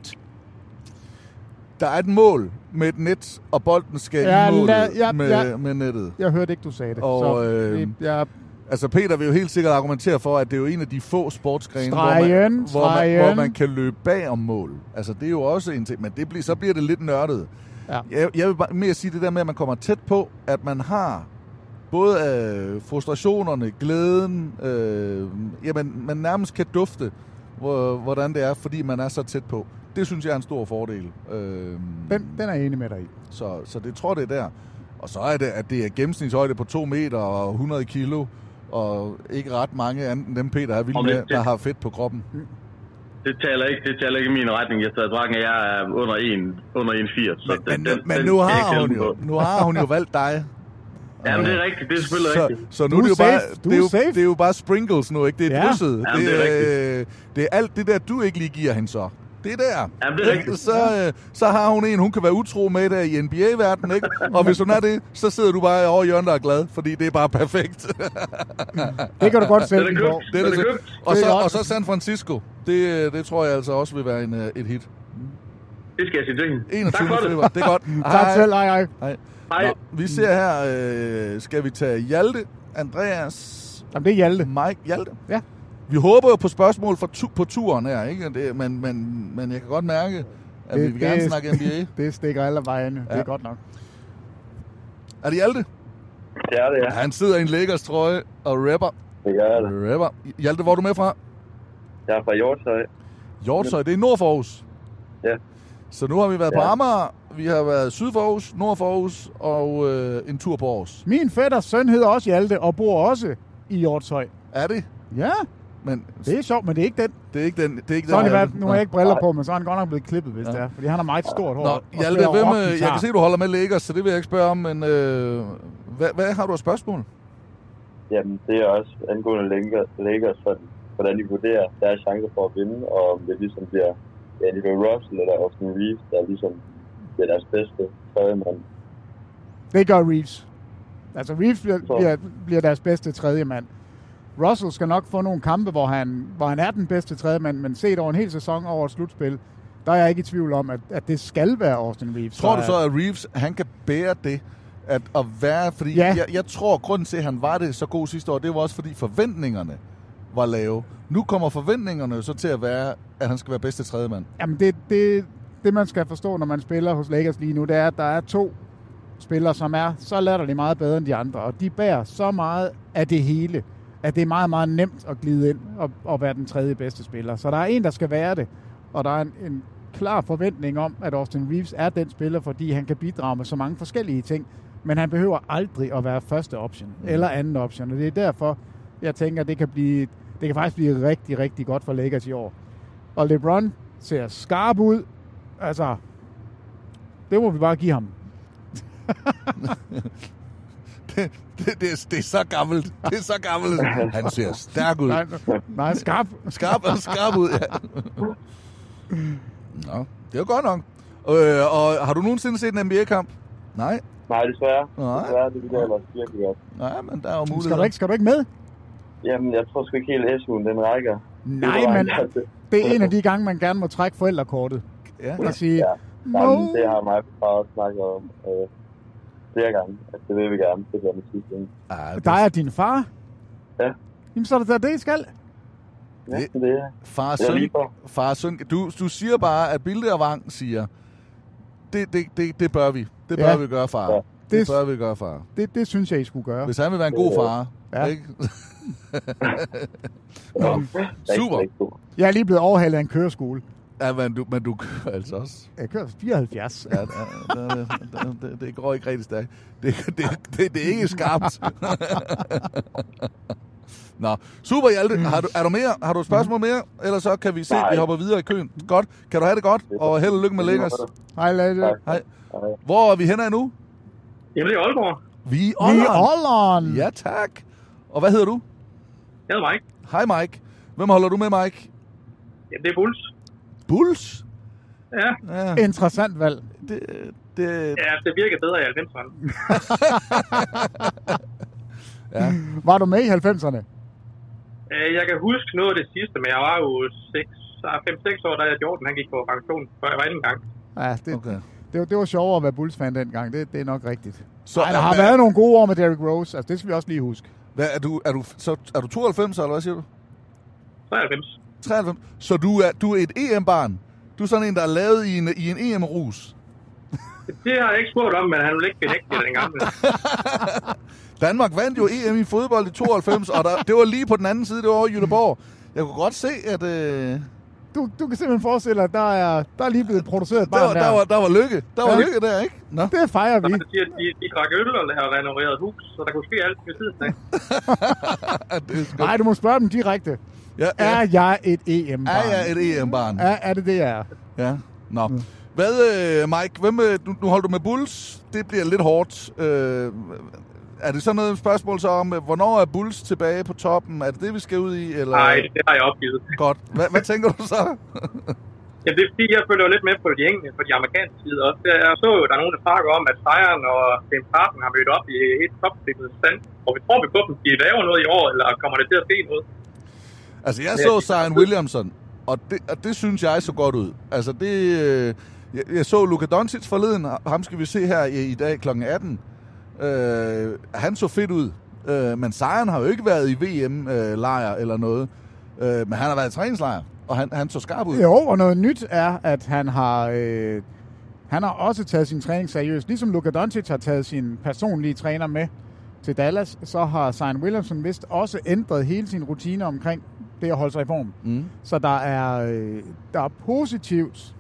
Der er et mål med et net, og bolden skal Ja, i målet la, ja, med, ja. med nettet. Jeg hørte ikke, du sagde det. Og, så, øh, det, jeg, altså Peter vil jo helt sikkert argumentere for, at det er jo en af de få sportsgrene, stregen, hvor, man, hvor, man, hvor stregen. man kan løbe bag om mål. Altså det er jo også en ting, men det bliver, så bliver det lidt nørdet. Ja. Jeg, jeg vil bare mere sige det der med, at man kommer tæt på, at man har både øh, frustrationerne, glæden, øh, jamen man nærmest kan dufte, hvor, hvordan det er, fordi man er så tæt på. Det synes jeg er en stor fordel. Øh, den, den er jeg enig med dig i. Så, så det tror det er der. Og så er det, at det er gennemsnitshøjde på to meter og hundrede kilo, og ikke ret mange andre end dem, Peter er vildt med, der har fedt på kroppen. Det taler ikke, det taler ikke i min retning. Jeg tager drækken, at jeg er under en, under en firs. Så Men, den, men, den, men den nu, kan jeg har ikke hun tælle jo, på. nu har hun jo valgt dig. Jamen, det er rigtigt. Det er selvfølgelig så, rigtigt. Så nu Du er det jo er bare, safe. Du det er er jo, safe. det er jo bare sprinkles nu, ikke? Det er Ja. drysset. Jamen, det er rigtigt. øh, det er alt det der, du ikke lige giver hende så. Det er der. Jamen, det er rigtigt. Så, øh, så har hun en, hun kan være utro med der i N B A-verdenen, ikke? Og hvis hun er det, så sidder du bare over i hjørnet og er glad, fordi det er bare perfekt. Det kan du godt sælge Den den er på. købt. Det er Den det. er købt. Og, Det er så, godt. og så San Francisco. Det, det tror jeg altså også vil være en, øh, et hit. Det skal jeg sige til hende. Tak enogtyvende for det. februar. Det er godt. Tak selv, hej hej. Hej. Hej. Nå, vi ser her, øh, skal vi tage Hjalte, Andreas, Jamen, det er Hjalte. Mike, Hjalte? Ja. Vi håber jo på spørgsmål for tu- på turen her, ikke? Det, men, men, men jeg kan godt mærke, at det, vi vil gerne det, snakke N B A. Det stikker alle vejen. Ja. Det Ja. er godt nok. Er det Hjalte? Det er det, ja. Han sidder i en Lakers trøje og rapper. Det gør det. Rapper. Hjalte, hvor er du med fra? Jeg er fra Hjortshøj. Hjortshøj, det er nord for Aarhus. Ja. Så nu har vi været Ja. på Amager, vi har været syd for Aarhus, nord for Aarhus og øh, en tur på Aarhus. Min fætters søn hedder også Hjalte og bor også i Hjortshøj. Er det? Ja, Men det er sjovt, men det er ikke den. det er ikke den. Det er ikke Så har den det Hjalte. været, nu har jeg ikke briller på, men så er han godt nok blevet klippet, hvis Ja. det er. Fordi han har meget stort hår. Nå, og Hjalte, spiller hvem, øh, rockguitar. jeg kan se, du holder med Lakers, så det vil jeg ikke spørge om, men øh, hvad, hvad har du af spørgsmål? Jamen, det er også angående Lakers, Lakers for, hvordan de vurderer deres chancer for at vinde, og om det ligesom bliver D'Angelo Russell eller Austin Reeves, der ligesom bliver deres bedste tredje mand. Det gør Reeves. Altså Reeves bliver, bliver, bliver deres bedste tredje mand. Russell skal nok få nogle kampe, hvor han, hvor han er den bedste tredje mand, men set over en hel sæson over et slutspil, der er jeg ikke i tvivl om, at, at det skal være Austin Reeves. Tror du så, at Reeves, han kan bære det, at, at være, fordi ja. jeg, jeg tror, grunden til, at han var det så god sidste år, det var også, fordi forventningerne var lave. Nu kommer forventningerne jo så til at være, at han skal være bedste tredjemand. Jamen, det, det, det man skal forstå, når man spiller hos Lakers lige nu, det er, at der er to spillere, som er så latterligt meget bedre end de andre, og de bærer så meget af det hele, at det er meget, meget nemt at glide ind og, og være den tredje bedste spiller. Så der er en, der skal være det, og der er en, en klar forventning om, at Austin Reeves er den spiller, fordi han kan bidrage med så mange forskellige ting, men han behøver aldrig at være første option mm. eller anden option, og det er derfor, jeg tænker, at det kan blive, det kan faktisk blive rigtig, rigtig godt for Lakers i år. Og LeBron ser skarp ud, altså, det må vi bare give ham. det, det, det, er, det er så gammelt. Det er så gammelt. Han ser stærk ud. Nej, nej skarp. Skarp og skarp ud, ja. Nå, det er jo godt nok. Øh, og har du nogensinde set en N B A-kamp? Nej. Nej, desværre. Nej. Desværre, det bliver ellers virkelig godt. Nej, men der er jo mulighed. Skal du ikke, skal du ikke med? Jamen, jeg tror sgu ikke helt, S U'en den rækker. Nej, det men det er en af de gange, man gerne må trække forældrekortet. Ja. Og sige, ja. no. Jamen, det har mig bare snakket om øh, flere gange. Altså, det vil vi gerne. Det bliver med sidste. Der er din far? Ja. Jamen, så er det det, I skal. Ja, det, det er far og søn. Far og søn. Du, du siger bare, at Bilde og Vang siger, det, det, det, det bør vi. Det bør ja. vi gøre, far. Ja. Det, det bør vi gøre, far. Det, det synes jeg, I skulle gøre. Hvis han vil være en god far. Ja. Ikke? Nå, super. Jeg er lige blevet overhalet af en køreskole. Ja, men du, men du kører altså også. Jeg kører fireoghalvfjerds. Ja, det, det, det, det, det går ikke rigtig stærkt. Det, det, det, det er ikke skarpt. Nå, super Hjalte. Har du, er du mere? Har du et spørgsmål mere? Ellers så kan vi se, at vi hopper videre i køen. Godt. Kan du have det godt? Og held og lykke med Lakers. Hej, Lasse. Hej. Hvor er vi henne nu? Jamen, det er Aalborg. Vi er Aalborg. Ja, tak. Og hvad hedder du? Jeg hedder Mike. Hej, Mike. Hvem holder du med, Mike? Jamen, det er Bulls. Bulls? Ja. ja. Interessant valg. Det, det... Ja, det virker bedre i halvfemserne. ja. Var du med i halvfemserne? Jeg kan huske noget af det sidste, men jeg var jo fem seks år, da Jordan han gik på pension, før jeg var anden gang. Ja, det, okay. det, var, det var sjovere at være Bulls-fan dengang. Det, det er nok rigtigt. Så Ej, der har hvad... været nogle gode år med Derrick Rose. Altså, det skal vi også lige huske. Hvad, er, du, er, du, så, er du tooghalvfems, eller hvad siger du? treoghalvfems. treoghalvfems. Så du er, du er et E M-barn? Du er sådan en, der er lavet i en, i en E M-rus? Det har jeg ikke spurgt om, men han vil ikke benægte det den gamle. Danmark vandt jo E M i fodbold i tooghalvfems, og der, det var lige på den anden side, det var over i Jylleborg. Jeg kunne godt se, at... Øh... Du, du kan simpelthen forestille dig, at der er, der er lige blevet produceret et barn der. Var, der, var, der var lykke. Der var ja. lykke der, ikke? Nå. Det fejrer vi. Så man siger, at de, de drak øl og har renoveret hus, så der kunne ske alt ved siden af. Nej, du må spørge dem direkte. Ja, ja. Er jeg et E M-barn? Er jeg et E M-barn? Er, er det det, jeg er? Ja. Nå. Mm. Hvad, Mike, hvem, nu, nu holder du med Bulls. Det bliver lidt hårdt. Øh, er det sådan noget spørgsmål så om, hvornår er Bulls tilbage på toppen? Er det det, vi skal ud i? Eller? Nej, det har jeg opgivet. Godt. Hvad, hvad tænker du så? Ja, det er fordi, jeg følger lidt med på de enkelte, på de amerikanske side også. Jeg så jo, der er nogen, der snakker om, at Sejren og James Harden har mødt op i helt topstillet stand. Og vi tror, vi på dem, de laver noget i år, eller kommer det til at ske noget? Altså, jeg så Zion Williamson, og det, og det synes jeg så godt ud. Altså, det... Jeg, jeg så Luka Doncic forleden, ham skal vi se her i, i dag klokken atten. Øh, han så fedt ud, øh, men Zion har jo ikke været i V M-lejr eller noget, øh, men han har været i træningslejr, og han, han så skarp ud. Jo, og noget nyt er, at han har, øh, han har også taget sin træning seriøst. Ligesom Luka Doncic har taget sin personlige træner med til Dallas, så har Zion Williamson vist også ændret hele sin rutine omkring det at holde sig i form. Mm. Så der er, øh, der er positivt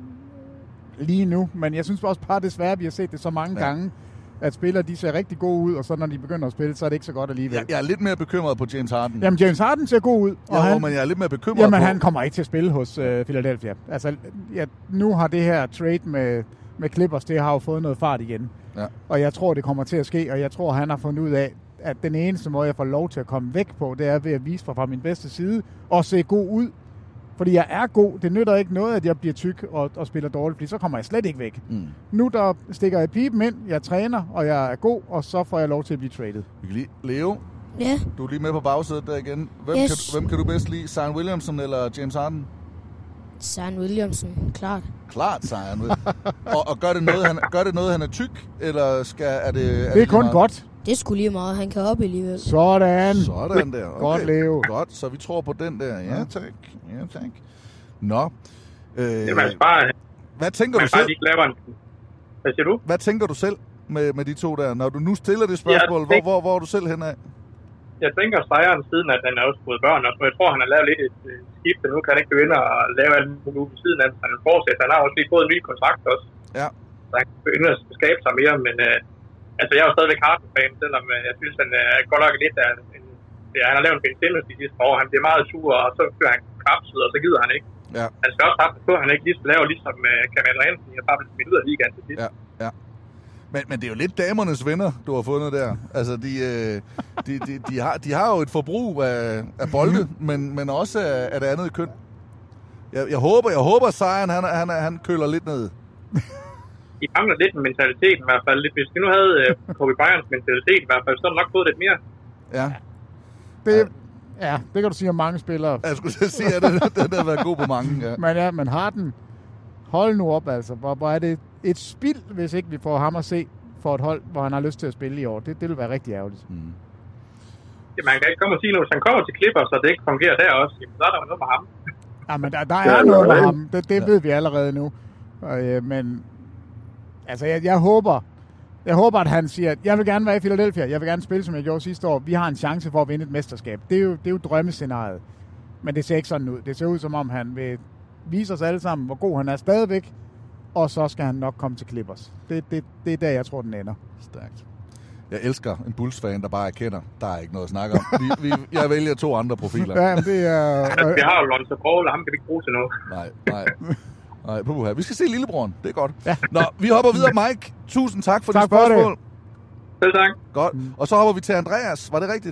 lige nu, men jeg synes også bare desværre, at vi har set det så mange ja. gange, at spillere, de ser rigtig gode ud, og så når de begynder at spille, så er det ikke så godt alligevel. Jeg, jeg er lidt mere bekymret på James Harden. Jamen, James Harden ser god ud. Og jo, han, men jeg er lidt mere bekymret jamen, på... han kommer ikke til at spille hos øh, Philadelphia. Altså, ja, nu har det her trade med, med Clippers, det har jo fået noget fart igen. Ja. Og jeg tror, det kommer til at ske, og jeg tror, han har fundet ud af, at den eneste måde, jeg får lov til at komme væk på, det er ved at vise mig fra min bedste side, og se god ud. Fordi jeg er god. Det nytter ikke noget, at jeg bliver tyk og, og spiller dårligt, fordi så kommer jeg slet ikke væk. Mm. Nu der stikker jeg pipen ind, jeg træner, og jeg er god, og så får jeg lov til at blive traded. Leo? Ja? Du er lige med på bagsædet der igen. Hvem, Yes. kan, hvem kan du bedst lide? Zion Williamson eller James Harden? Zion Williamson, klart. Klart, Zion Williamson. og, og gør, det noget, han, gør det noget, han er tyk, eller skal, er det... Er det er kun meget? godt. Det skulle lige meget, han kan op alligevel. Sådan. Sådan der. Okay. Godt, Leo. Godt, så vi tror på den der. Ja, tak. Ja, tak. Nå. Øh, det man bare, hvad tænker du selv? En... Hvad siger du? Hvad tænker du selv med, med de to der? Når du nu stiller det spørgsmål, tænk... hvor, hvor, hvor er du selv henad? Jeg tænker sejren siden, at han er også fået børn, og jeg tror, han har lavet lidt et uh, skifte. Nu kan han ikke begynde at lave alt muligt ved siden af, han fortsætter. Han har også lige fået en ny kontrakt også. Ja. Så han kan begynde at skabe sig mere, men uh, altså, jeg er jo stadigvæk Harden-fan, selvom uh, jeg synes, han er uh, godt nok lidt af en... Ja, han har lavet en Ben Simmons de sidste år, han bliver meget sur, og så bliver han kapslet, og så gider han ikke. Ja. Han skal også have på, at han ikke lige laver ligesom uh, Cameron Anthony, og bare bliver smidt ud af ligaen til sidst. Ja, ja. Men, men det er jo lidt damernes venner, du har fundet der. Altså, de, de, de, de, har, de har jo et forbrug af, af bolde, men, men også af, af det andet køn. Jeg, jeg håber, jeg håber Zion, han, han, han køler lidt ned. De mangler lidt en mentalitet i hvert fald. Hvis de nu havde uh, Kobe Bryants mentalitet i hvert fald, så har de nok fået lidt mere. Ja. Det, ja, det kan du sige om mange spillere. Jeg skulle sige, at det, det har været god på mange. Ja. Men ja, men Harden, hold nu op altså. Hvor, hvor er det et spild, hvis ikke vi får ham at se for et hold, hvor han har lyst til at spille i år. Det, det vil være rigtig ærgerligt. Mm. Ja, man kan ikke komme og sige noget. Hvis han kommer til Clippers, så det ikke fungerer der også, så er der noget med ham. Ja, men der, der er noget med ham. Det, det ved vi allerede nu. Og, øh, men altså, jeg, jeg håber... Jeg håber, at han siger, at jeg vil gerne være i Philadelphia. Jeg vil gerne spille, som jeg gjorde sidste år. Vi har en chance for at vinde et mesterskab. Det er jo, det er jo drømmescenariet. Men det ser ikke sådan ud. Det ser ud, som om han vil vise os alle sammen, hvor god han er stadigvæk. Og så skal han nok komme til Clippers. Det, det, det er der, jeg tror, den ender. Stærkt. Jeg elsker en Bulls-fan, der bare erkender, der er ikke noget at snakke om. Vi, vi, jeg vælger to andre profiler. Ja, det er... Øh... Vi har jo Lonzo Ball, og ham kan vi ikke bruge til noget. Nej, nej. Nej, puha. Vi skal se lillebroren. Det er godt. Ja. Nå, vi hopper videre. Mike, tusind tak for tak dit spørgsmål. Selv tak. Godt. Og så hopper vi til Andreas. Var det rigtigt?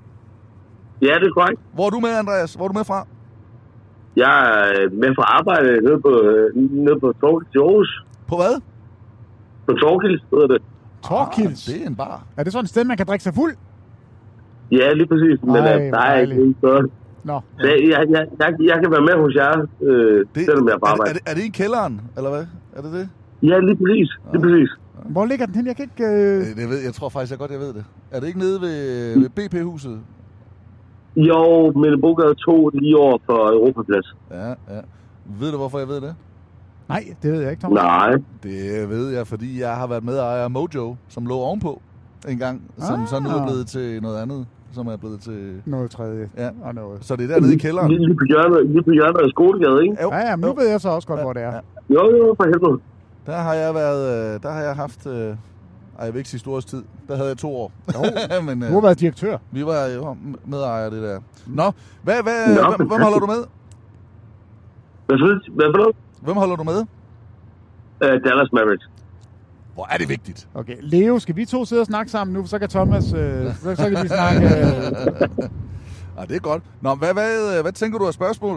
Ja, det er korrekt. Hvor er du med, Andreas? Hvor er du med fra? Jeg er med fra arbejde nede på, nede på Torkils i Aarhus. På hvad? På Torkils, hedder det. Torkils? Ah, det er en bar. Er det sådan et sted, man kan drikke sig fuld? Ja, lige præcis. Men Ej, der er ikke en sted. Nå. Så jeg, jeg, jeg, jeg, jeg kan være med hos jer, øh, det, selvom jeg er på arbejde. Er det, er det i kælderen, eller hvad? Er det det? Ja, lige præcis. Lige præcis. Hvor ligger den hen? Jeg kan ikke... Øh... Det, det ved, jeg tror faktisk, jeg godt, jeg ved det. Er det ikke nede ved, ved B P-huset? Jo, Møllebrogade to lige over for Europaplads. Ja, ja. Ved du, hvorfor jeg ved det? Nej, det ved jeg ikke, Thomas. Nej. Det ved jeg, fordi jeg har været medejer af Mojo, som lå ovenpå en gang, som ah. så nu er blevet til noget andet, som er blevet til... Noget tredje. Ja. Og noget. Så det er dernede i kælderen. Lige, lige på hjørnet, lige på hjørnet af Skolegade, ikke? Jo. Ja, ja, men nu ved jeg så også godt, ja. hvor det er. Ja. Jo, jo, for helvede. Der har jeg været, der har jeg haft, øh, ej, jeg vil ikke sige storhedstid, der havde jeg to år. men, øh, du har været direktør. Vi var jo medejere det der. Nå, hvad, hvad, Nå, hvem, hvem holder du med? Hvad synes Hvad for noget? Hvem holder du med? Uh, Dallas Mavericks. Hvor er det vigtigt? Okay, Leo, skal vi to sidde og snakke sammen nu? Så kan Thomas, øh, så, så kan vi snakke... Øh... Ja, det er godt. Nå, hvad, hvad, hvad tænker du af spørgsmål?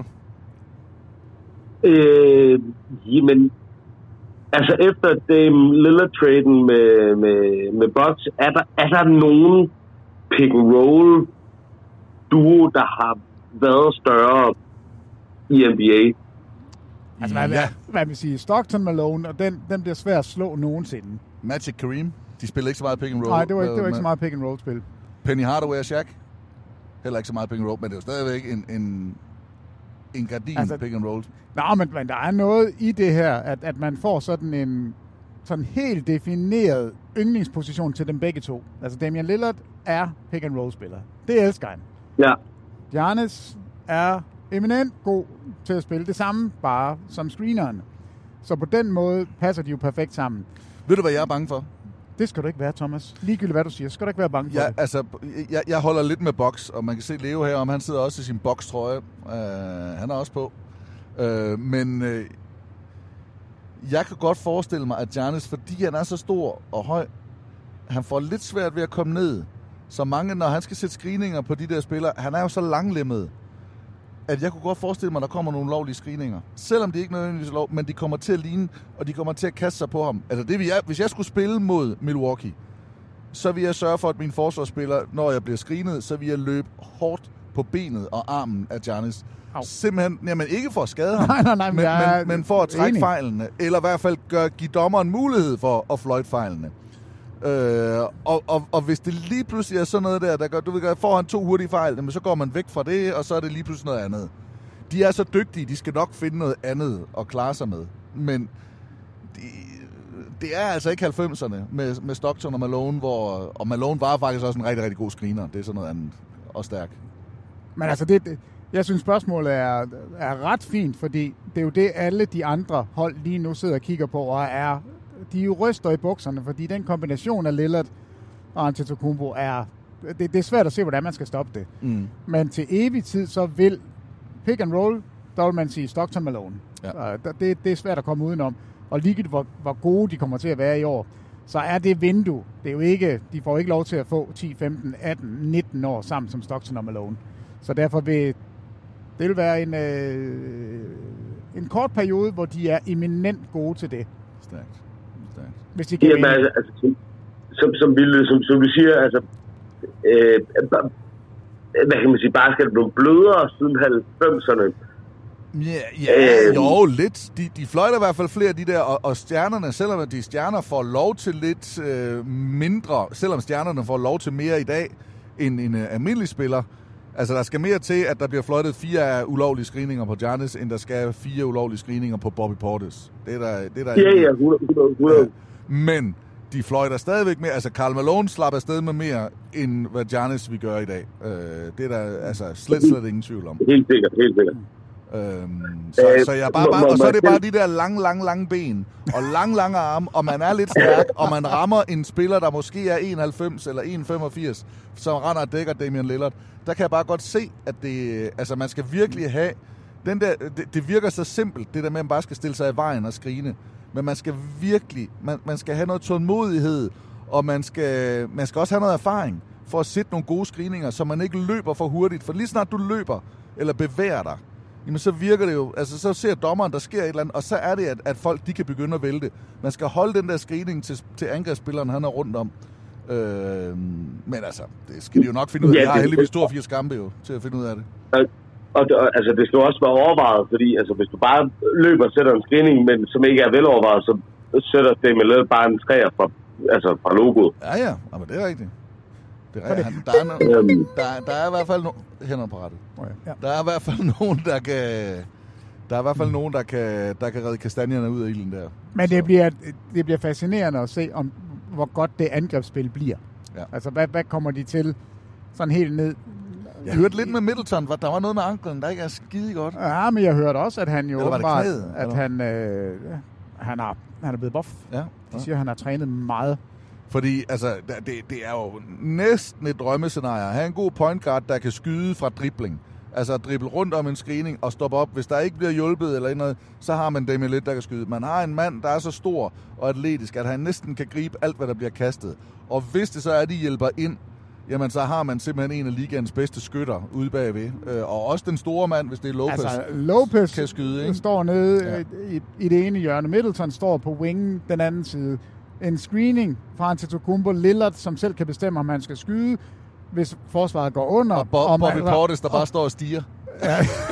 Øh, jamen, altså efter Dame Lillard-traden med, med, med Bucks, er der, er der nogen pick-and-roll duo, der har været større i N B A? Altså, hvad, ja. hvad vil sige? Stockton Malone, og den, den bliver svær at slå nogensinde. Magic Kareem, de spiller ikke så meget pick-and-roll. Nej, det var ikke, det var ikke så meget pick-and-roll-spil. Penny Hardaway og Shaq, heller ikke så meget pick-and-roll, men det er jo stadigvæk en, en, en gardin altså, pick-and-roll. Nej, men, men der er noget i det her, at, at man får sådan en sådan helt defineret yndlingsposition til dem begge to. Altså, Damian Lillard er pick-and-roll-spiller. Det elsker han. Ja. Giannis er eminent god til at spille det samme, bare som screeneren. Så på den måde passer de jo perfekt sammen. Ved du, hvad jeg er bange for? Det skal du ikke være, Thomas. Ligegyldigt hvad du siger, skal du ikke være bange for ja, det. Altså, jeg, jeg holder lidt med boks, og man kan se Leo her, om han sidder også i sin bokstrøje. Uh, han er også på. Uh, men uh, jeg kan godt forestille mig, at Giannis, fordi han er så stor og høj, han får lidt svært ved at komme ned. Så mange, når han skal sætte screeninger på de der spillere, han er jo så langlemmet, at jeg kunne godt forestille mig, at der kommer nogle lovlige screeninger. Selvom de ikke nødvendigvis er lov, men de kommer til at ligne, og de kommer til at kaste sig på ham. Altså det vil jeg, hvis jeg skulle spille mod Milwaukee, så vil jeg sørge for, at min forsvarsspiller, når jeg bliver screenet, så vil jeg løbe hårdt på benet og armen af Giannis. Simpelthen, jamen ikke for at skade ham, nej, nej, nej, men, men, jeg men, men for at trække enig. fejlene, eller i hvert fald gøre, give dommeren mulighed for at fløjte fejlene. Øh, og, og, og hvis det lige pludselig er sådan noget der, der gør, du ved godt, får han to hurtige fejl, jamen, så går man væk fra det, og så er det lige pludselig noget andet. De er så dygtige, de skal nok finde noget andet at klare sig med. Men de, det er altså ikke halvfemserne med, med Stockton og Malone, hvor, og Malone var faktisk også en rigtig, rigtig god screener. Det er sådan noget andet og stærk. Men altså, det, det, jeg synes spørgsmålet er, er ret fint, fordi det er jo det, alle de andre hold lige nu sidder og kigger på, og er, de jo ryster i bukserne, fordi den kombination af Lillard og Antetokounmpo er, det, det er svært at se, hvordan man skal stoppe det. Mm. Men til evig tid, så vil pick and roll, der vil man sige Stockton Malone. Ja. Det, det er svært at komme udenom. Og ligegyldigt hvor, hvor gode de kommer til at være i år, så er det vindue. Det er jo ikke, de får ikke lov til at få ti, femten, atten, nitten år sammen som Stockton og Malone. Så derfor vil det vil være en, øh, en kort periode, hvor de er eminent gode til det. Stærkt. Stærkt. Hvis de kan Jamen, altså, altså, som, som, vi, som, som vi siger, altså, øh, hvad kan man sige, basket blev blødere siden halvfemserne. Ja, ja øh, jo, lidt. De, de fløjter i hvert fald flere af de der, og, og stjernerne, selvom de stjerner får lov til lidt øh, mindre, selvom stjernerne får lov til mere i dag end en øh, almindelig spiller. Altså, der skal mere til, at der bliver fløjtet fire ulovlige screeninger på Giannis, end der skal fire ulovlige screeninger på Bobby Portis. Det er der, det er der ja, ja, hundrede, hundrede. Ja. Men de fløjter stadigvæk mere. Altså, Karl Malone slapper afsted med mere, end hvad Giannis vil gøre i dag. Øh, det er der altså slet, slet ingen tvivl om. Helt sikkert, helt sikkert. Øhm, så, øh, så jeg bare, bare, og så er det bare de der lange, lange, lange ben, og lange, lange arme, og man er lidt stærk, og man rammer en spiller, der måske er enoghalvfems eller en komma femogfirs, som render og dækker Damian Lillard. Der kan jeg bare godt se, at det, altså man skal virkelig have, den der, det, det virker så simpelt, det der med, at man bare skal stille sig i vejen og skrine, men man skal virkelig, man, man skal have noget tålmodighed, og man skal, man skal også have noget erfaring, for at sætte nogle gode screeninger, så man ikke løber for hurtigt, for lige snart du løber, eller bevæger dig, jamen så virker det jo, altså så ser dommeren, der sker et eller andet, og så er det, at, at folk, de kan begynde at vælte. Man skal holde den der screening til, til angrebsspilleren, han er rundt om. Øh, men altså, det skal de jo nok finde ud af. Jeg har heldigvis toogfirs kampe jo, til at finde ud af det. Og, og, og altså, det skal også være overvejet, fordi altså, hvis du bare løber og sætter en screening, men som ikke er velovervejet, så sætter det med lidt bare en træer fra, altså, fra logoet. Ja, ja, men det er rigtigt. Det er, han, der, er no, der, der er i hvert fald no, hænder på rettet. Ja. Der er i hvert fald nogen, der kan der er i hvert fald nogen, der kan der kan redde kastanjerne ud af ilden der. Men det bliver det bliver fascinerende at se om hvor godt det angrebsspil bliver. Ja. Altså hvad hvad kommer de til sådan helt ned? Jeg hørte lidt med Middleton, hvor der var noget med anklen, der ikke er skide godt. Ja, men jeg hørte også, at han jo var, var knæet, at han øh, han har han er blevet buff. Ja. De siger, at han har trænet meget. Fordi altså, det, det er jo næsten et drømmescenarie. Have en god point guard, der kan skyde fra dribling. Altså drible rundt om en screening og stoppe op. Hvis der ikke bliver hjulpet eller noget, så har man Damian Lillard, der kan skyde. Man har en mand, der er så stor og atletisk, at han næsten kan gribe alt, hvad der bliver kastet. Og hvis det så er, de hjælper ind, jamen så har man simpelthen en af ligaens bedste skytter ude bagved. Og også den store mand, hvis det er Lopez, altså, Lopez kan skyde. Ikke? Står nede ja. i, i det ene hjørne. Middleton står på wingen den anden side. En screening fra Antetokounmpo, Lillard, som selv kan bestemme, om han skal skyde, hvis forsvaret går under. Og Bob, og Bobby Portis, der bare og, står og stiger. Ja.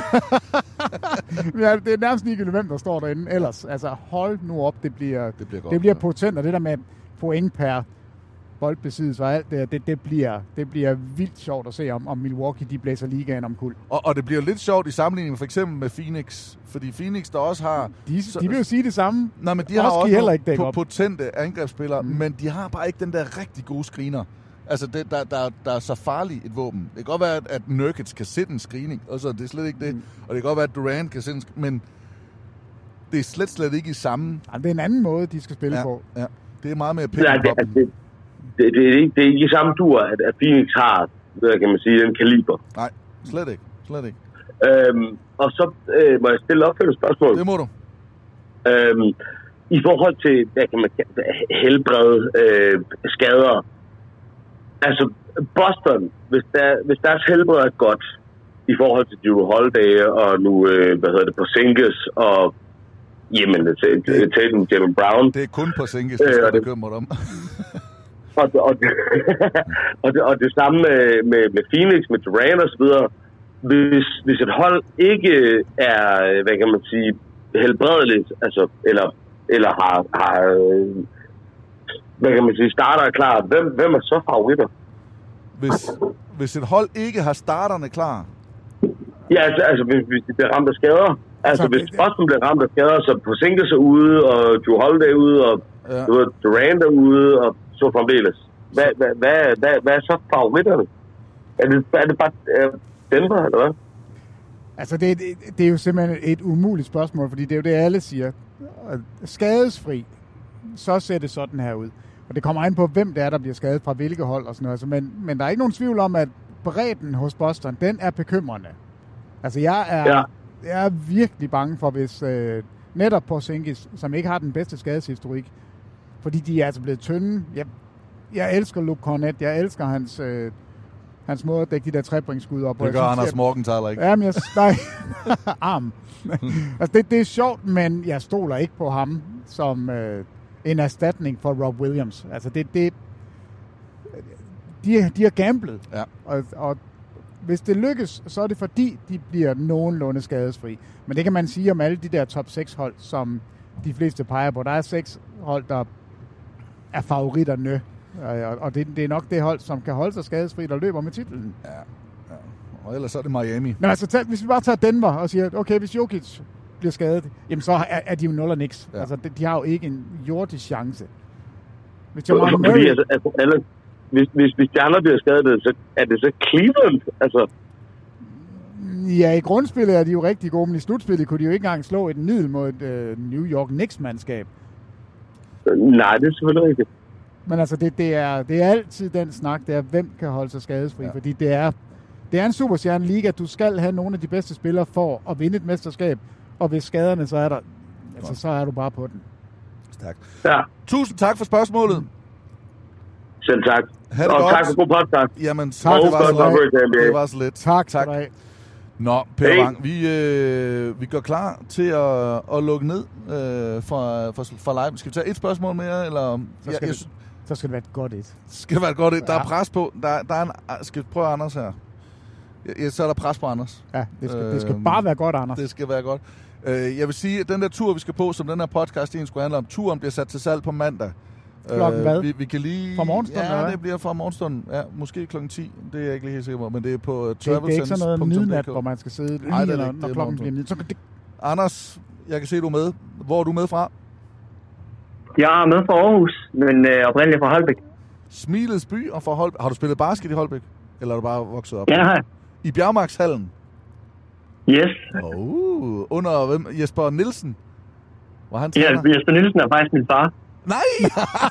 Ja, det er nærmest ligegyldigt, hvem der står derinde. Ellers, altså hold nu op, det bliver, det bliver, godt, det bliver potent, og det der med point per boldbesiddelse og alt det, det, det, bliver, det bliver vildt sjovt at se, om, om Milwaukee de blæser ligaen om kul. Og, og det bliver lidt sjovt i sammenligning med for eksempel med Phoenix, fordi Phoenix der også har... De, så, de vil jo sige det samme. Nej, men de har også nogle potente angrebsspillere, mm. men de har bare ikke den der rigtig gode screener. Altså, det, der, der, der er så farligt et våben. Det kan godt være, at, at Nurkic kan sætte en screening, og så det er slet ikke det. Mm. Og det kan godt være, at Durant kan sætte en screening, men det er slet, slet ikke i samme... Ja, det er en anden måde, de skal spille ja, på. Ja, det er meget mere pænt. Ja, det, det, det, det, er ikke, det er ikke i samme tur, at, at Phoenix har, hvad kan man sige, den kaliber. Nej, slet ikke. Slet ikke. Øhm, og så øh, må jeg stille opfølgende spørgsmål. Det må du. Øhm, I forhold til, hvad kan man helbrede øh, skader. Altså, Boston, hvis, der, hvis deres helbred er godt i forhold til Drew Holiday og nu, øh, hvad hedder det, Porzingis og jamen, Tatum, Jaylen Brown. Det er kun Porzingis, der skal bekymre dem. og, og, og, det, og det samme med, med, med Phoenix, med Durant og så videre. hvis, hvis et hold ikke er, hvad kan man sige, helbredeligt, altså, eller, eller har, har, hvad kan man sige, starter er klar, hvem, hvem er så favoritter? Hvis, hvis et hold ikke har starterne klar? Ja, altså, altså hvis, hvis de bliver ramt af skader. Altså, så, hvis Boston bliver ramt af skader, så Porzingis er ude, og Drew Holiday er ude, og ja. Durant er ude, og så fremdeles. Hvad, hvad, hvad, hvad, hvad er så favoritterne? Er det, er det bare øh, Denver, eller hvad? Altså, det, det, det er jo simpelthen et umuligt spørgsmål, fordi det er jo det, alle siger. Skadesfri, så ser det sådan her ud. Og det kommer an på, hvem det er, der bliver skadet fra hvilke hold og sådan noget. Altså, men, men der er ikke nogen tvivl om, at bredden hos Boston, den er bekymrende. Altså, jeg er, ja. jeg er virkelig bange for, hvis øh, netop Porzingis, som ikke har den bedste skadeshistorik, fordi de er altså blevet tynde. Jeg, jeg elsker Luke Cornett, jeg elsker hans, øh, hans måde at dække de der trepointsskud op. Det gør Anders Morgenthaler ikke. Jamen, jeg... Nej, arm. Altså, det, det er sjovt, men jeg stoler ikke på ham som øh, en erstatning for Rob Williams. Altså, det... det de, de har gamblet. Ja. Og, og hvis det lykkes, så er det fordi, de bliver nogenlunde skadesfri. Men det kan man sige om alle de der top seks hold, som de fleste peger på. Der er seks hold, der er favoritterne. Og det, det er nok det hold, som kan holde sig skadesfri, der løber med titlen. Ja, ja. Og ellers så er det Miami. Men altså, tag, hvis vi bare tager Denver og siger, okay, hvis Jokic bliver skadet, jamen så er, er de jo nul og niks. Ja. Altså, de, de har jo ikke en jordisk chance. Hvis Jamal Murray... Fordi, altså, altså, alle, hvis, hvis, hvis de andre bliver skadet, så er det så Cleveland? Altså... Ja, i grundspillet er de jo rigtig gode, men i slutspillet kunne de jo ikke engang slå et middel mod et uh, New York Knicks-mandskab. Nej, det er selvfølgelig ikke. Men altså, det, det, er, det er altid den snak, det er, hvem kan holde sig skadesfri, ja. Fordi det er, det er en superstjerne-liga. Du skal have nogle af de bedste spillere for at vinde et mesterskab, og hvis skaderne, så er der, altså, så er du bare på den. Stærkt. Ja. Tusind tak for spørgsmålet. Selv tak. Ha' det og godt. tak for god podcast. Jamen, tak. Det var, så lidt. det var så lidt. Tak. tak. Nå, Per hey. Bang, vi, øh, vi går klar til at, at lukke ned øh, for, for, for live. Skal vi tage et spørgsmål mere? Eller? Så, skal ja, det, så skal det være et godt et. Skal det være et godt et? Der er pres på. Der, der er en, skal vi prøve Anders her? Ja, så er der pres på Anders. Ja, det skal, øh, det skal bare være godt, Anders. Det skal være godt. Øh, jeg vil sige, at den der tur, vi skal på, som den her podcast egentlig skulle handle om, turen bliver sat til salg på mandag. Klokken hvad? Vi, vi kan lige... Fra morgenstunden? Ja, det bliver fra morgenstunden. Ja, måske klokken ti. Det er jeg ikke lige helt sikker på, men det er på uh, travelsense. Det, det er ikke sådan noget midnat, hvor man skal sidde lige, Nej, det er når, ikke, når det klokken bliver ned. Så det... Anders, jeg kan se, du er med. Hvor er du med fra? Jeg er med fra Aarhus, men øh, oprindeligt fra Holbæk. Smilets by og fra Holbæk. Har du spillet basket i Holbæk? Eller er du bare vokset op? Ja, har jeg. I Bjergmarkshallen? Yes. Oh, under hvem? Jesper Nielsen? Var han ja, Jesper Nielsen er faktisk min far. Nej!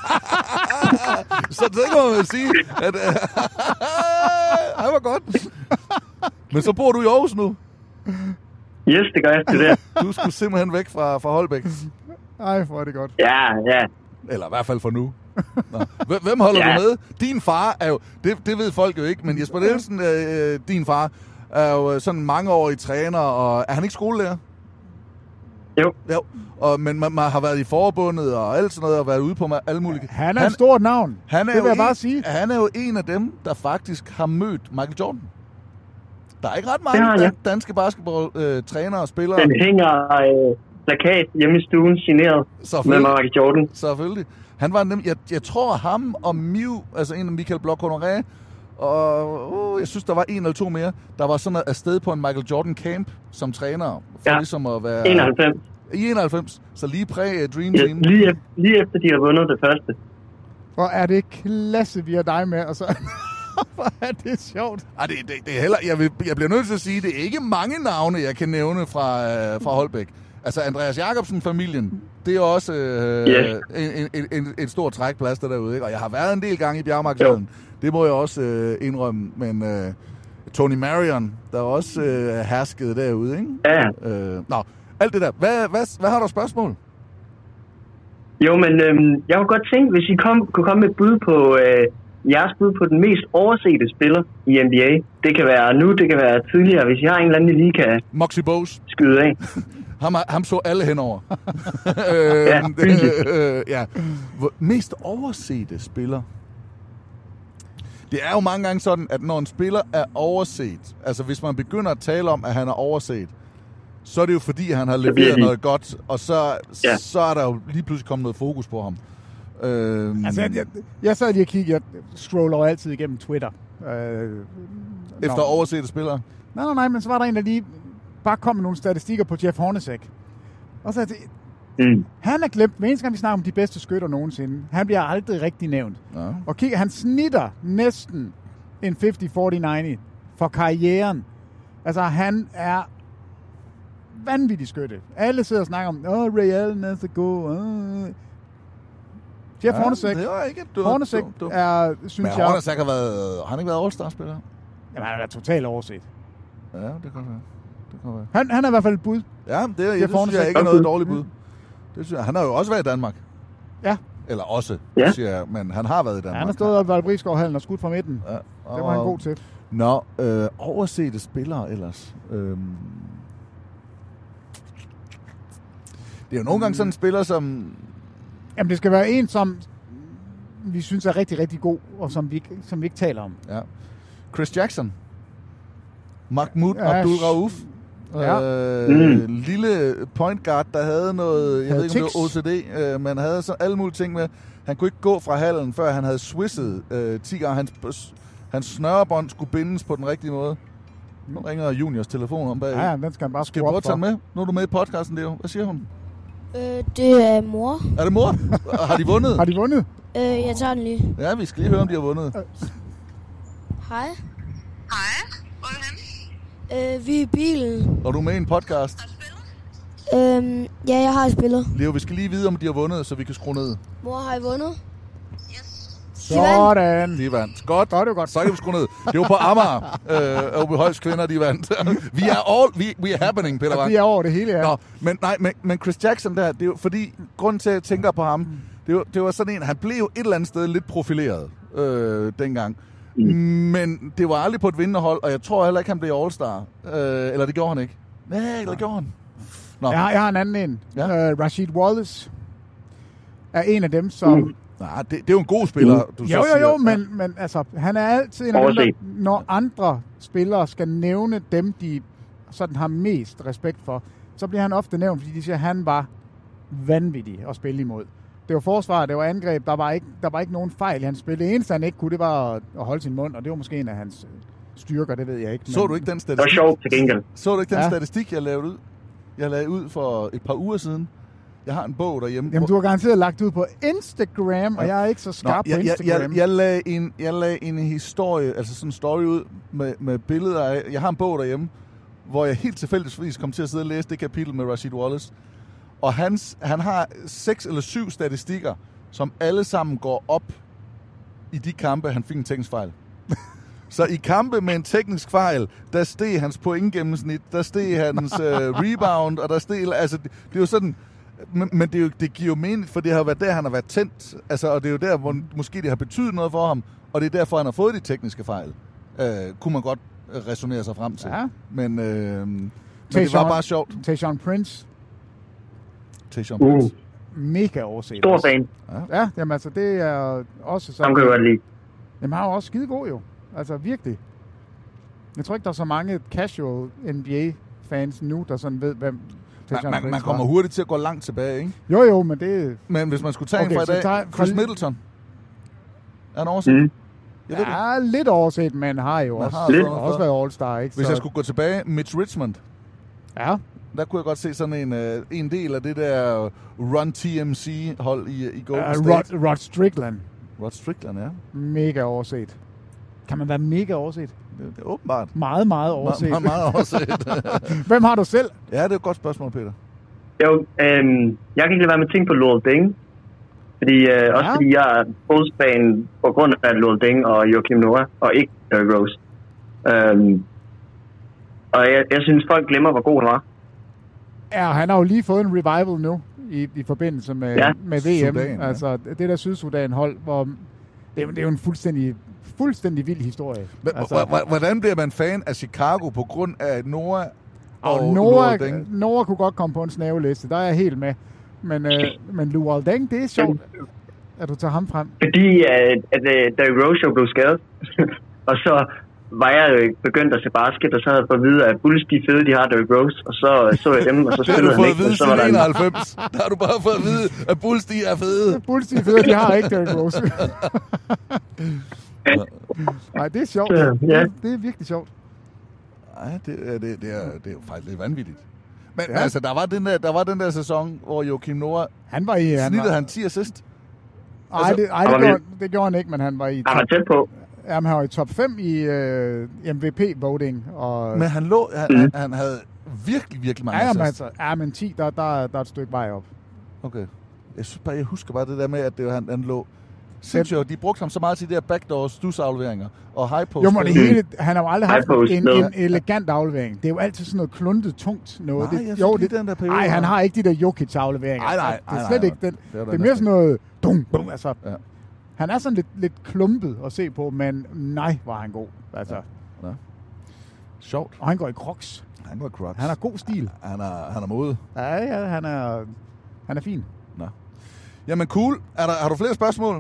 Så det kan man sige, at... Ej, hvor godt. Men så bor du i Aarhus nu? Yes, det gør jeg. Det der. Du skulle simpelthen væk fra, fra Holbæk. Ej, hvor er det godt. Ja, ja. Eller i hvert fald for nu. Nå. Hvem holder ja. du med? Din far er jo... Det, det ved folk jo ikke, men Jesper Nielsen, øh, din far, er jo sådan mangeårig træner, og er han ikke skolelærer? Jo. Jo. Og, men man, man har været i forbundet og alt sådan noget, og været ude på alle mulige... Han er han, et stort navn. Han er det vil jeg en, bare sige. Han er jo en af dem, der faktisk har mødt Michael Jordan. Der er ikke ret mange ja, ja. danske basketball-trænere øh, og spillere. Den hænger øh, plakat hjemme i stuen, signeret med Michael Jordan. Selvfølgelig. Han var nem, jeg, jeg tror, ham og Mew, altså en af Michael Bloch-Honoré, og uh, jeg synes, der var en eller to mere, der var sådan afsted på en Michael Jordan camp som træner. For ja, ligesom at være, enoghalvfems. I enoghalvfems, så lige præ-Dream ja, Team. Lige, efter, lige efter, de har vundet det første. Hvor er det klasse, vi har dig med, og så... Hvor er det sjovt. Ej, det, det, det er heller, jeg, vil, jeg bliver nødt til at sige, det er ikke mange navne, jeg kan nævne fra, øh, fra Holbæk. Altså, Andreas Jacobsen-familien, det er også øh, yes. en, en, en, en stor trækplads derude, ikke? Og jeg har været en del gange i Bjergmarkshallen. Det må jeg også øh, indrømme. Men øh, Tony Marion, der er også øh, hersket derude, ikke? Ja. Øh, nå, alt det der. Hvad, hvad, hvad har du spørgsmål? Jo, men øh, jeg kunne godt tænke, hvis I kom, kunne komme med et bud på... Øh, jeres bud på den mest oversete spiller i N B A. Det kan være nu, det kan være tidligere, hvis I har en eller anden, I lige kan Moxie Bose. Skyde af. ham, ham så alle henover. øh, ja, øh, ja. Mest oversete spiller? Det er jo mange gange sådan, at når en spiller er overset, altså hvis man begynder at tale om, at han er overset, så er det jo fordi, han har leveret noget godt, og så, ja. så er der jo lige pludselig kommet noget fokus på ham. Øhm, altså, jeg, jeg, jeg sad lige og kiggede, jeg scroller altid igennem Twitter. Øh, efter når, oversete spillere? Nej, nej, nej, men så var der en, der lige bare kom med nogle statistikker på Jeff Hornacek. Og så jeg mm. han er glemt, hver eneste gang vi snakker om de bedste skytter nogensinde. Han bliver aldrig rigtig nævnt. Ja. Og kigger, han snitter næsten en halvtreds fyrre halvtreds for karrieren. Altså, han er vanvittig skytte. Alle sidder og snakker om, åh, oh, Ray Allen er så god. Oh. Jeff ja, Hornacek, Hornacek er, synes Men jeg... Hornacek har været... Har han ikke været All-Star-spiller? Jamen, han er totalt overset. Ja, det kan være. Det kan være. Han, han er i hvert fald et bud. Ja, det, det, det synes jeg ikke er noget dårligt bud. Det synes jeg. Han har jo også været i Danmark. Ja. Eller også, ja. siger jeg, men han har været i Danmark. Ja, han har stået op i Valbrisgaard-hallen og skudt fra midten. Ja. Og... Det var han god til. Nå, øh, oversete spillere ellers. Øhm... Det er jo nogle gange sådan en spiller, som... Jamen, det skal være en, som vi synes er rigtig, rigtig god, og som vi, som vi ikke taler om. Ja. Chris Jackson. Mahmoud ja, Abdul-Rauf. Ja. Øh, mm. Lille point guard, der havde noget, jeg havde ved ikke om det var O C D, øh, men havde så alle mulige ting med. Han kunne ikke gå fra hallen, før han havde swisset øh, ti gange. Hans, hans snørebånd skulle bindes på den rigtige måde. Nu ringer Juniors telefon om bag. Ja, den skal han bare skrue op for. Skal jeg prøve at tage med? Nu er du med i podcasten, Leo. Hvad siger hun? Øh, det er mor. Er det mor? Har de vundet? Har de vundet? Øh, jeg tager den lige. Ja, vi skal lige høre, om de har vundet. Hej. Hej. Hvor er du henne? Øh, vi er i bilen. Og du er med i en podcast? Øhm, ja, jeg har spillet. Leo, vi skal lige vide, om de har vundet, så vi kan skrue ned. Mor, har I vundet? Sådan. De vandt. Godt. Godt, det er godt. Så kan vi skrue ned. Det var på Amager. Øh, Åby Højs kvinder, de vandt. vi er all, we, we are happening, Peter Vang. Vi er over det hele, ja. Nå, men, nej, men, men Chris Jackson der, det er jo fordi, grunden til, at jeg tænker på ham, det var, det var sådan en, han blev jo et eller andet sted lidt profileret øh, dengang. Mm. Men det var aldrig på et vindende hold, og jeg tror heller ikke, han blev All-Star. Øh, eller det gjorde han ikke. Nej, eller det gjorde han. Nå. Jeg, har, jeg har en anden en. Ja. Uh, Rasheed Wallace er en af dem, som... Mm. Nej, det, det er jo en god spiller, du jo, så jo, siger. Jo, jo, men, men altså, han er altid en af dem, der, når andre spillere skal nævne dem, de sådan har mest respekt for, så bliver han ofte nævnt, fordi de siger, at han var vanvittig at spille imod. Det var forsvar, det var angreb, der var ikke, der var ikke nogen fejl i hans spil. Det eneste, han ikke kunne, det var at holde sin mund, og det var måske en af hans styrker, det ved jeg ikke. Men... Så du ikke den statistik? Det var sjovt til gengæld. Så du ikke den ja. statistik, jeg lavede ud? Jeg lavede ud for et par uger siden. Jeg har en bog derhjemme. Jamen, du har garanteret lagt ud på Instagram, ja. Og jeg er ikke så skarp Nå, jeg, på Instagram. Jeg, jeg, jeg, lagde en, jeg lagde en historie, altså sådan en story ud med, med billeder af... Jeg har en bog derhjemme, hvor jeg helt tilfældigvis kom til at sidde og læse det kapitel med Rasheed Wallace. Og hans, han har seks eller syv statistikker, som alle sammen går op i de kampe, han fik en teknisk fejl. Så i kampe med en teknisk fejl, der steg hans pointgennemsnit, der steg hans uh, rebound, og der steg... Altså, det, det er jo sådan... Men, men det, er jo, det giver jo mening, for det har været der, han har været tændt. Altså, og det er jo der, hvor måske det har betydet noget for ham, og det er derfor, han har fået de tekniske fejl. Uh, kunne man godt resonere sig frem til. Ja. Men, uh, men det var bare sjovt. Tayshaun Prince. Tayshaun Prince. Uh. Mega overset. Stor fan. Ja, ja, jamen altså, det er også sådan... Han kan jo godt lide. Jamen, han er jo også skide god jo. Altså, virkelig. Jeg tror ikke, der er så mange casual N B A-fans nu, der sådan ved, hvem... Man, man, man kommer hurtigt til at gå langt tilbage, ikke? Jo, jo, men det... Men hvis man skulle tage okay, en fra i dag... Tager... Chris Middleton. Er han overset? Mm. Jeg ved ja, det. Lidt overset, men har jo man også, har lidt. også været All-Star, ikke? Hvis så... jeg skulle gå tilbage, Mitch Richmond. Ja. Der kunne jeg godt se sådan en, uh, en del af det der Run T M C-hold i, i Golden uh, State. Rod, Rod Strickland. Rod Strickland, ja. Mega overset. Kan man være mega overset? Det, det er åbenbart. Meget, meget overset. Me- meget overset. Hvem har du selv? Ja, det er et godt spørgsmål, Peter. Jo, øhm, jeg kan ikke lade være med at tænke på Luol Deng. Fordi, øh, ja. Også fordi jeg er Bulls-fan på grund af Luol Deng og Joakim Noah, og ikke Derrick Rose. Øhm, og jeg, jeg synes, folk glemmer, hvor god han var. Ja, han har jo lige fået en revival nu i, i forbindelse med, ja. med V M. Sudan, altså, ja. Det der Sydsudan-hold, hvor det, det er jo en fuldstændig, fuldstændig vild historie. Men, altså, hvordan bliver man fan af Chicago på grund af Noah og, og Noah, Noah kunne godt komme på en snæveliste, der er jeg helt med. Men, øh, men Luol Deng, det er sjovt. at du tager ham frem? Fordi at, at, at Derrick Rose jo blev skadet. Og så var jeg jo begyndt at se basket, og så havde jeg fået at vide, at Bulls de fede, de har Derrick Rose. Og så så jeg dem, og så spillede han ikke. Det har du fået at vide siden enoghalvfems. Der har du bare fået at vide, at Bulls de er fede. Bulls de er fede, de har ikke Derrick Rose. Nej, det er sjovt. Ja. Det, det er virkelig sjovt. Nej, det, det, det, er, det er jo faktisk lidt vanvittigt. Men ja. altså, der var, den der, der var den der sæson, hvor Joakim Noah han var i, han snittede var... han ti assist. Nej, altså, det, ej, det, gjorde, det gjorde han ikke, men han var i... Han var tæt på. Jamen, han var i top fem i øh, M V P-voting. Og... Men han lå... Han, mm. han, han havde virkelig, virkelig mange ja, assist. Altså, ja, men ti, der, der, der er et stykke vej op. Okay. Jeg, synes bare, jeg husker bare det der med, at det, han, han lå... Sindssygt, de brugte ham så meget til de der backdoor stusafleveringer og high post. Jo, men det hele, han har jo aldrig haft en, en elegant aflevering. Det er jo altid sådan noget kluntet, tungt noget. Nej, det, jo, det, den der periode. Nej, han har ikke de der Jokic-afleveringer. Nej, nej, det er slet nej, ikke den. Det er, det er mere sådan noget dum, dum, altså. Ja. Han er sådan lidt, lidt klumpet at se på, men nej, var han god. Altså. Ja. Ja. Sjovt. Og han går i Crocs. Han går i Crocs. Han har god stil. Han er, han er mode. Ja, ja, han er, han er fin. Nå. Jamen cool. Er der, har du flere spørgsmål?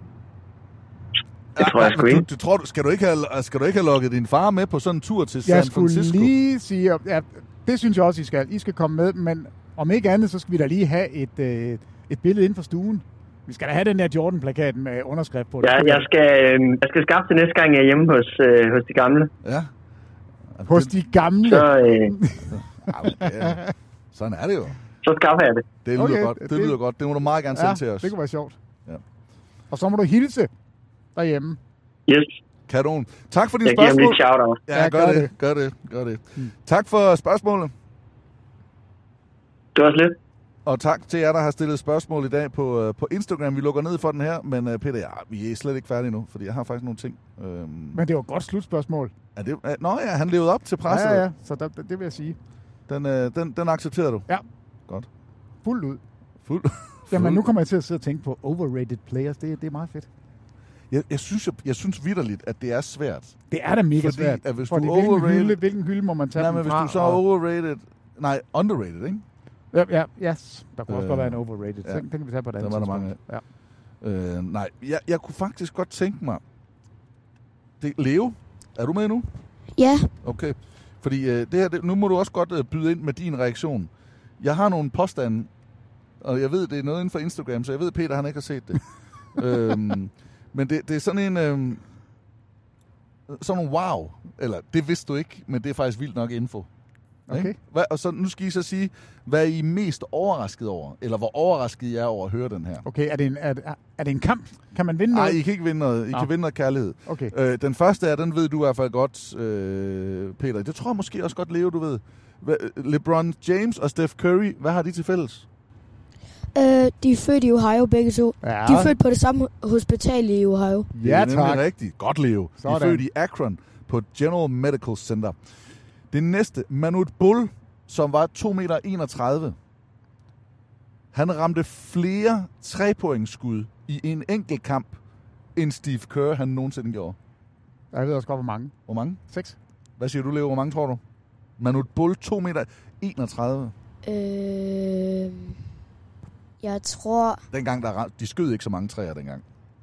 Det tror jeg sgu ikke. Du, du, tror, du, skal, du ikke have, skal du ikke have lukket din far med på sådan en tur til San Francisco? Jeg skulle lige sige, ja, det synes jeg også, I skal. I skal komme med, men om ikke andet, så skal vi da lige have et, øh, et billede inden for stuen. Vi skal da have den der Jordan-plakat med underskrift på det. Ja, jeg skal, øh, jeg skal skaffe det næste gang, jeg er hjemme hos, øh, hos de gamle. Ja. Hos de gamle? Så, øh... ja, ja. Sådan er det jo. Så skaffer jeg det. Det lyder okay, godt. Det, det lyder godt. Det må du meget gerne sende ja, til os. Det kunne være sjovt. Ja. Og så må du hilse derhjemme. Yes. Kanon. Tak for dine jeg spørgsmål. Jeg giver dem lidt shout-out. Ja, ja, gør, gør det. det. Gør det. Gør det. Hmm. Tak for spørgsmålet. Det var slet. Og tak til jer, der har stillet spørgsmål i dag på, uh, på Instagram. Vi lukker ned for den her, men uh, Peter, ja, vi er slet ikke færdige nu, fordi jeg har faktisk nogle ting. Øhm... Men det var et godt slutspørgsmål. Er det, uh, nå ja, han levede op til presset. Ja, ja, ja. Så der, det vil jeg sige. Den, uh, den, den accepterer du? Ja. Godt. Fuldt ud. Fuld. Jamen, nu kommer jeg til at sidde og tænke på overrated players. Det, det er meget fedt. Jeg, jeg synes, jeg, jeg synes vitterligt, at det er svært. Det er da mega fordi, svært. At hvis fordi du hvilken, overrated, hylde, hvilken hylde må man tage nej, dem men hvis fra? du så er overrated... Nej, underrated, ikke? Ja, ja yes. Der kunne øh, også godt være en overrated. Ja. Den, den kan vi tage på et andet tidspunkt. Der var der mange af. Ja. Øh, nej, jeg, jeg kunne faktisk godt tænke mig... Det, Leo, er du med nu? Ja. Okay. Fordi øh, det her, det, nu må du også godt øh, byde ind med din reaktion. Jeg har nogle påstande, og jeg ved, det er noget inden for Instagram, så jeg ved, Peter han ikke har set det. øhm, men det, det er sådan en... Øh, sådan en wow. Eller, det vidste du ikke, men det er faktisk vildt nok info. Okay. Hvad, og så, nu skal I så sige, hvad er I mest overrasket over? Eller hvor overrasket I er over at høre den her? Okay, er det en, er, er det en kamp? Kan man vinde noget? Nej, I kan ikke vinde noget. I Nå. kan vinde noget kærlighed. Okay. Øh, den første er, den ved du i hvert fald godt, øh, Peter. Det tror jeg måske også godt, Leo, du ved. LeBron James og Steph Curry, hvad har de til fælles? Øh, de er født i Ohio begge to. Ja. De er født på det samme hospital i Ohio. Ja, tak. Det er rigtigt. Godt, Leo. Sådan. De er født i Akron på General Medical Center. Det næste, Manute Bol, som var to komma enogtredive meter. Han ramte flere trepointsskud i en enkelt kamp, end Steve Kerr han nogensinde gjorde. Jeg ved også godt, hvor mange. Hvor mange? Seks. Hvad siger du, Leo? Hvor mange tror du? Manute Bol, to komma enogtredive meter. Øh, jeg tror... Dengang, der ramte, de skød ikke så mange træer dengang.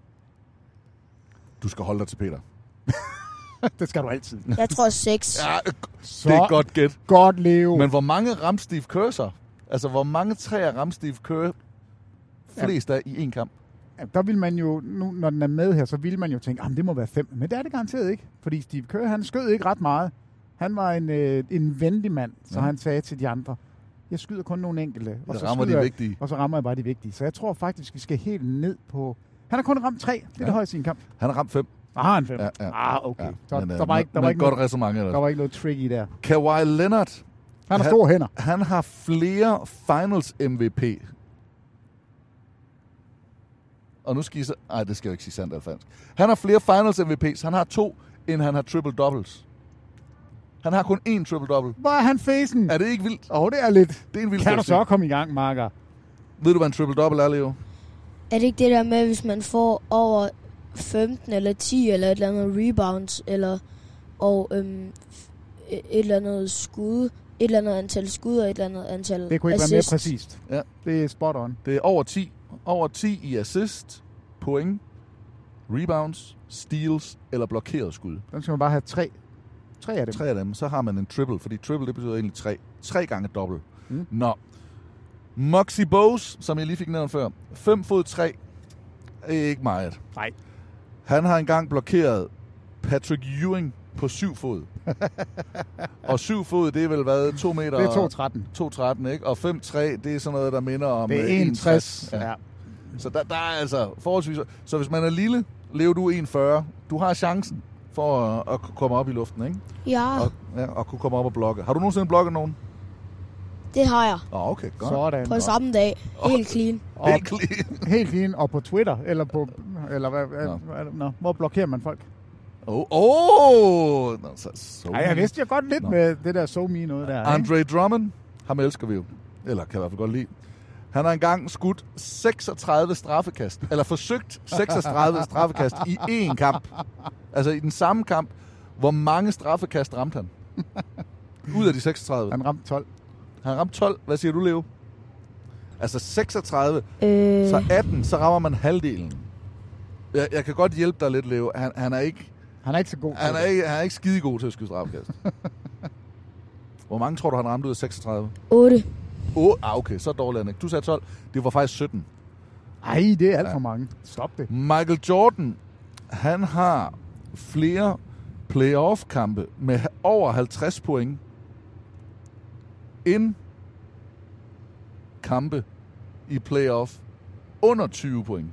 Du skal holde dig til Peter. Det skal du altid. Jeg tror seks. Ja, det er godt gæt. Godt, Leo. Men hvor mange ramte Steve Kerr så? Altså, hvor mange træer ramte Steve Kerr flest af i en kamp? Ja, der vil man jo, nu når den er med her, så vil man jo tænke, at det må være fem. Men det er det garanteret ikke. Fordi Steve Kerr, han skød ikke ret meget. Han var en, øh, en venlig mand, så ja. Han sagde til de andre, jeg skyder kun nogle enkelte. Og så rammer de vigtige. Og så rammer jeg bare de vigtige. Så jeg tror faktisk, vi skal helt ned på... Han har kun ramt tre. Det er ja. Det højeste i en kamp. Han har ramt fem. Ah, han fem. Ja, ja. Ah, okay. Ja. Så, men, der var ikke, der var ikke godt noget, resonemang, der var ikke noget tricky der. Kawhi Leonard. Han har store hænder. Han har flere Finals M V P. Og nu skal I så... Ej, det skal jeg ikke sige sandt alfansk. Han har flere Finals M V P's. Han har to, end han har triple-doubles. Han har kun én triple-double. Hvor er han facen? Er det ikke vildt? Åh, oh, det er lidt. Det er en vild kan du så komme i gang, Marker? Ved du, hvad en triple-double er, Leo? Er det ikke det der med, hvis man får over femten eller ti eller et eller andet rebounds, eller og øhm, et eller andet skud, et eller andet antal skud og et eller andet antal det kunne ikke assist. Være mere præcist. Ja. Det er spot on. Det er over ti. Over ti i assist. point, rebounds, steals eller blokeret skud. Den skal man bare have tre. Tre af dem. Tre af dem. Så har man en triple, fordi triple det betyder egentlig tre. Tre gange dobbelt. Mm. Nå. Moxie Bose, som jeg lige fik nævnt før. fem fod tre. Ikke meget. Nej. Han har engang blokeret Patrick Ewing på syv fod. Og syv fod, det er vel hvad? to meter? Det er to tretten. to tretten, ikke? Og fem tre, det er sådan noget, der minder om det er en tres. Ja. Ja. Så der, der er altså forholdsvis... Så hvis man er lille, lever du en fyrre. Du har chancen for at, at komme op i luften, ikke? Ja. Og, ja, og kunne komme op og blokke. Har du nogensinde blokket nogen? Det har jeg. Åh, oh, okay, godt. Sådan. På samme dag. Helt clean. Og, helt clean. Helt clean. Og på Twitter, eller på... Eller hvad... Nå. Nå, hvor blokerer man folk? Åh! Oh, oh. no, så, so Ej, jeg vidste jo godt lidt no. med det der so-me noget der. Andre Drummond, ham elsker vi jo. Eller kan i hvert fald godt lide. Han har engang skudt seksogtredive straffekast. Eller forsøgt seksogtredive straffekast i én kamp. Altså i den samme kamp. Hvor mange straffekast ramte han? Ud af de seksogtredive. Han ramte tolv. Han ramte tolv. Hvad siger du, Leo? Altså seksogtredive. Øh... Så atten, så rammer man halvdelen. Jeg, jeg kan godt hjælpe dig lidt, Leo. Han, han er ikke... Han er ikke så god. Han er ikke, han er ikke skide god til at skyde straffekast. Hvor mange tror du, han ramte ud af seksogtredive? otte. otte? Ah, okay. Så dårligt han ikke. Du sagde tolv. Det var faktisk sytten. Ej, det er alt for ja. mange. Stop det. Michael Jordan, han har flere playoff-kampe med over halvtreds point end kampe i playoff under tyve point.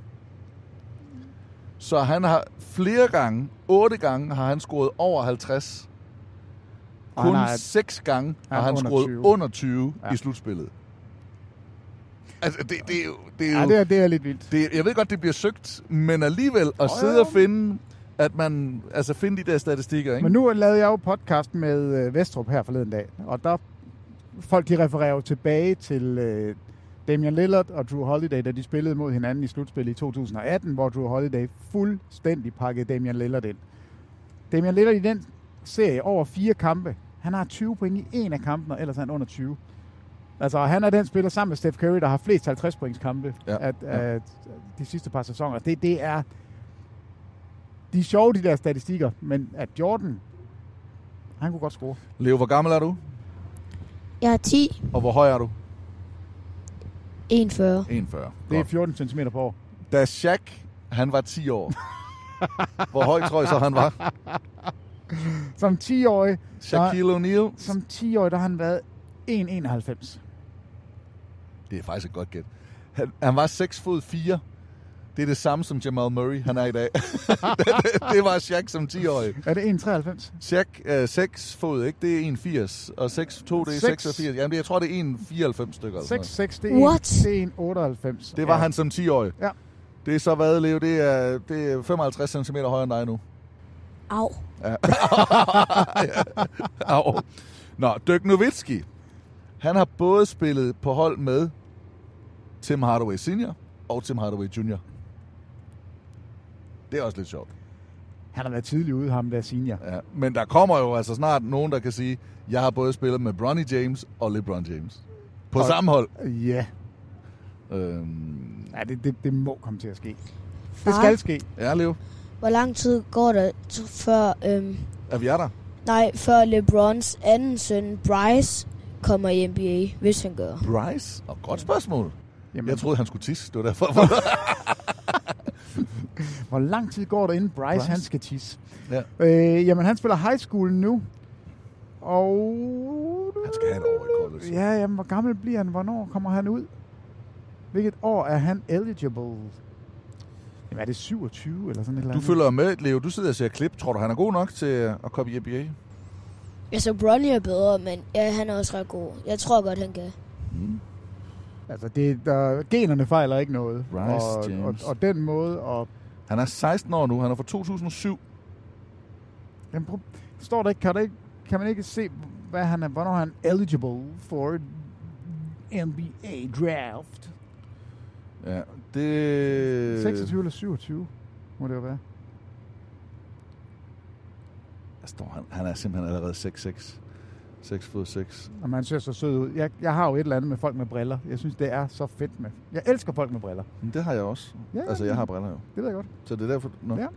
Så han har flere gange, otte gange har han scoret over halvtreds. Kun har seks gange har han, han scoret tyve. Under tyve ja. I slutspillet. Altså, det, det, er jo, det er jo... Ja, det er, det er lidt vildt. Det, jeg ved godt, det bliver søgt, men alligevel at oh, sidde ja. Og finde, at man... Altså, finde de der statistikker, ikke? Men nu lavede jeg jo podcast med uh, Vestrup her forleden dag, og der... Folk, de refererer jo tilbage til uh, Damian Lillard og Drew Holiday, da de spillede mod hinanden i slutspillet i to tusind atten, hvor Drew Holiday fuldstændig pakkede Damian Lillard ind. Damian Lillard i den serie over fire kampe, han har tyve point i en af kampene, og ellers er han under tyve. Altså, han er den spiller sammen med Steph Curry, der har flest halvtreds points kampe ja, af, ja. af de sidste par sæsoner. Det, det er... De er sjove, de der statistikker, men at Jordan, han kunne godt score. Leo, hvor gammel er du? Jeg er ti. Og hvor høj er du? en komma fyrre. en komma fyrre. Det er fjorten centimeter på år. Da Shaq, han var ti år. Hvor høj tror jeg så, han var? Som ti-årig... Shaquille O'Neal. Som ti-årig, der har han været en komma enoghalvfems. Det er faktisk et godt gæt. Han, han var seks fod fire. Det er det samme som Jamal Murray, han er i dag. det, det, det var Shaq som ti-årig. Er det en komma treoghalvfems? Shaq øh, seks fod, ikke? Det er en komma firs. Og seks to, det er seksogfirs. Jamen, jeg tror, det er en komma fireoghalvfems stykker. seks seks, det er en komma otteoghalvfems. Det var ja. Han som ti-årig. Ja. Det er så hvad, Leo? Det er, det er femoghalvtreds centimeter højere end dig nu. Au. Ja. Au. Nå, Dirk Nowitzki. Han har både spillet på hold med Tim Hardaway senior og Tim Hardaway junior. Det er også lidt sjovt. Han har været tidlig ude, ham der senior. Ja, men der kommer jo altså snart nogen, der kan sige, jeg har både spillet med Bronny James og LeBron James. På og, samme hold. Ja. Øhm. Ja, det, det, det må komme til at ske. Far, det skal ske. Ja, Leo. Hvor lang tid går der t- før... Øhm, er vi er der? Nej, før LeBrons anden søn, Bryce, kommer i N B A, hvis han gør. Bryce? Og godt spørgsmål. Jamen, jeg troede, han skulle tisse. Det var derfor. Hvor lang tid går der, inden Bryce, Bryce? han skal tisse? Ja. Øh, jamen, han spiller high school nu. Og... Han skal have et år i college. Ja, jamen, hvor gammel bliver han? Hvornår kommer han ud? Hvilket år er han eligible? Jamen, er det syvogtyve eller sådan et eller andet? Du følger med, Leo. Du sidder og ser klip. Tror du, han er god nok til at komme i N B A? Altså, Bronny er bedre, men ja, han er også ret god. Jeg tror godt, han kan. Mm. Altså, det, der, generne fejler ikke noget. Bryce og, James. Og, og den måde... Og han er seksten år nu. Han er fra to tusind og syv. Jamen, står der ikke, kan, der ikke, kan man ikke se, hvad han er, hvornår han er eligible for N B A draft? Ja, det... seksogtyve eller syvogtyve, må det jo være. Der står, han, han er simpelthen allerede seks seks. seks fod seks. Og man ser så sød ud. Jeg, jeg har jo et eller andet med folk med briller. Jeg synes, det er så fedt med. Jeg elsker folk med briller. Men det har jeg også. Ja, altså, jeg har briller jo. Det ved jeg godt. Så det er derfor... Nå. Ja.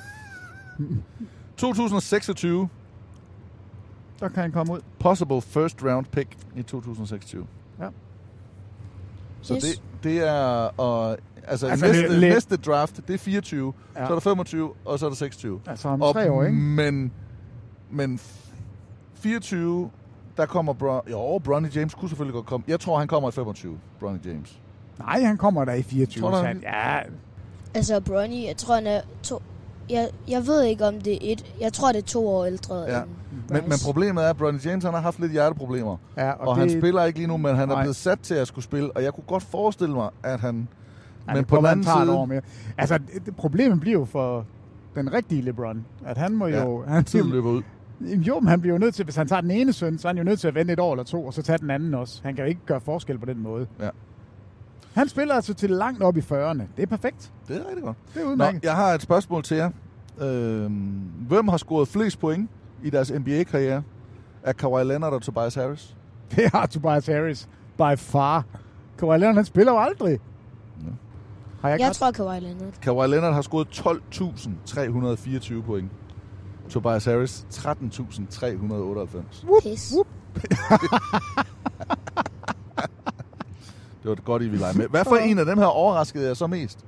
to tusind og seksogtyve. Der kan han komme ud. Possible first round pick i to tusind og seksogtyve. Ja. Så yes. det, det er... Og, altså, altså næste, le- næste draft, det er fireogtyve. Ja. Så er der femogtyve, og så er der seksogtyve. Altså om tre år, ikke? Men, men fireogtyve, der kommer... Bron- jo, Bronny James kunne selvfølgelig godt komme. Jeg tror, han kommer i femogtyve, Bronny James. Nej, han kommer der i fireogtyve. Tror du, han... Ja. Altså, Bronny, jeg tror, han er to... Jeg, jeg ved ikke, om det er et... Jeg tror, det er to år ældre ja. end men, men problemet er, at Bronny James han har haft lidt hjerteproblemer. Ja, og og han det... spiller ikke lige nu, men han Nej. er blevet sat til at skulle spille. Og jeg kunne godt forestille mig, at han... Ja, men på den anden side... Mere. Altså, det, problemet bliver jo for den rigtige LeBron, at han må ja, jo... Han tiden løber ud. Jo, men han bliver jo nødt til, hvis han tager den ene søn, så er han jo nødt til at vente et år eller to, og så tage den anden også. Han kan jo ikke gøre forskel på den måde. Ja. Han spiller altså til langt op i fyrrerne. Det er perfekt. Det er rigtig godt. Det er udmærket. Nå, jeg har et spørgsmål til jer. Øhm, hvem har scoret flest point i deres N B A-karriere? Er Kawhi Leonard og Tobias Harris? Det har Tobias Harris. By far. Kawhi Leonard, han spiller jo aldrig. Ja. Har jeg Jeg ret? tror, Kawhi Leonard. Kawhi Leonard har scoret tolv tusind tre hundrede og fireogtyve point. Tobias Harris tretten tusind tre hundrede og otteoghalvfems. Pis. Det var det godt, I ville lege med. Hvad for en af dem her overraskede jeg så mest?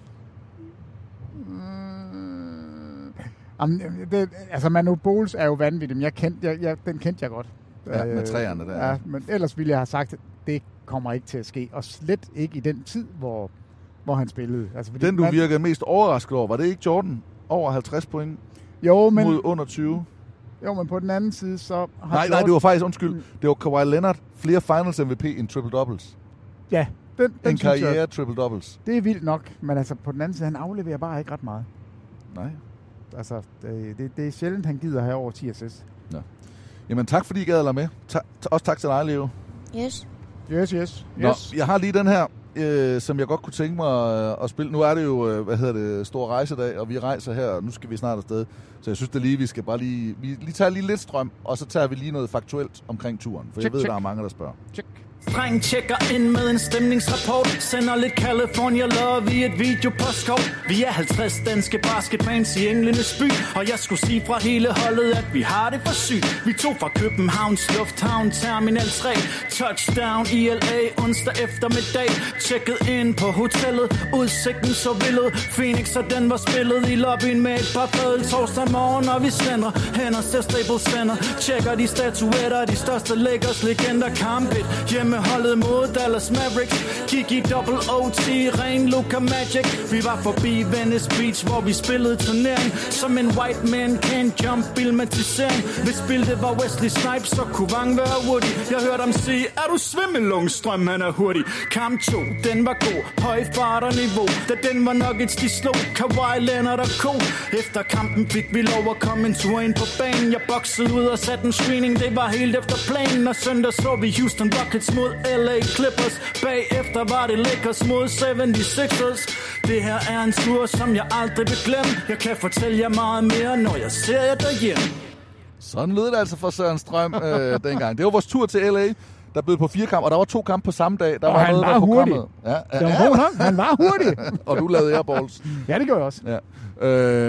Um, det, altså Manu Bowles er jo vanvittig, men jeg kendte, jeg, jeg, den kendte jeg godt. Ja, med træerne der. Ja, men ellers ville jeg have sagt, at det kommer ikke til at ske. Og slet ikke i den tid, hvor, hvor han spillede. Altså, Den, du man... virkede mest overrasket over, var det ikke Jordan? Over halvtreds point jo, men, mod under tyve? Jo, men på den anden side, så har Nej, Jordan... nej, det var faktisk, undskyld, det var Kawhi Leonard, flere finals M V P end triple-doubles. Ja, den, den en karriere triple-doubles. Det er vildt nok, men altså på den anden side, han afleverer bare ikke ret meget. Nej. Altså, det, det, det er sjældent, han gider have over ti assists. Ja. Jamen tak, fordi I gad at lade med. Ta- også tak til dig, Leo. Yes. Yes, yes. Nå, yes. jeg har lige den her, øh, som jeg godt kunne tænke mig øh, at spille. Nu er det jo, øh, hvad hedder det, stor rejsedag, og vi rejser her, og nu skal vi snart afsted. Så jeg synes det lige, vi skal bare lige, vi lige tager lige lidt strøm, og så tager vi lige noget faktuelt omkring turen. For check, jeg ved, check. der er mange, der spørger. Check. Dreng tjekker ind med en stemningsrapport. Sender lidt California Love i et videopostkort. Vi er halvtreds danske basketfans i Englenes by, og jeg skulle sige fra hele holdet, at vi har det for sygt. Vi tog fra Københavns Lufthavn Terminal tre, touchdown i L A onsdag eftermiddag. Tjekket ind på hotellet, udsigten så vildet. Phoenix og den var spillet i lobbyen med et par fadel torsdag morgen, og vi slændrer hen og ser Staples Center. Tjekker de statuetter, de største Lakers legender. Kampet hjemme med holdet mod Dallas Mavericks. Kig i double O T, ren Luka Magic. Vi var forbi Venice Beach, hvor vi spillede turnering. Som en white man can jump filmatisering. Hvis billedet var Wesley Snipes, så kunne Vang være Woody. Jeg hørte ham sige, er du Svimmelungstrøm, han er hurtig. Kamp to, den var god, høj fart og niveau. Da den var Nuggets, de slog Kawhi Leonard og Co. Efter kampen fik vi lov at komme en tur ind på banen. Jeg boxede ud og satte en screening, det var helt efter planen. Og søndag så vi Houston Rockets mod L A Clippers. Bagefter var det Lakers mod seventy-sixers. Det her er en tur, som jeg aldrig vil glemme. Jeg kan fortælle jer meget mere, når jeg ser jer derhjemme. Sådan lød det altså for Søren Strøm øh, dengang. Det var vores tur til L A, der blev på fire kampe, og der var to kampe på samme dag. Der og var han noget, var der hurtig. Ja, ja, det var ja. God, han var hurtig. Og du lavede airballs. Ja, det gjorde jeg også. Ja.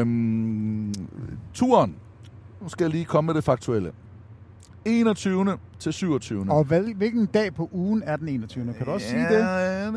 Øhm, turen. Nu skal jeg lige komme med det faktuelle. enogtyvende til syvogtyvende Og hvad, hvilken dag på ugen er den enogtyvende? Kan du også ja, sige det?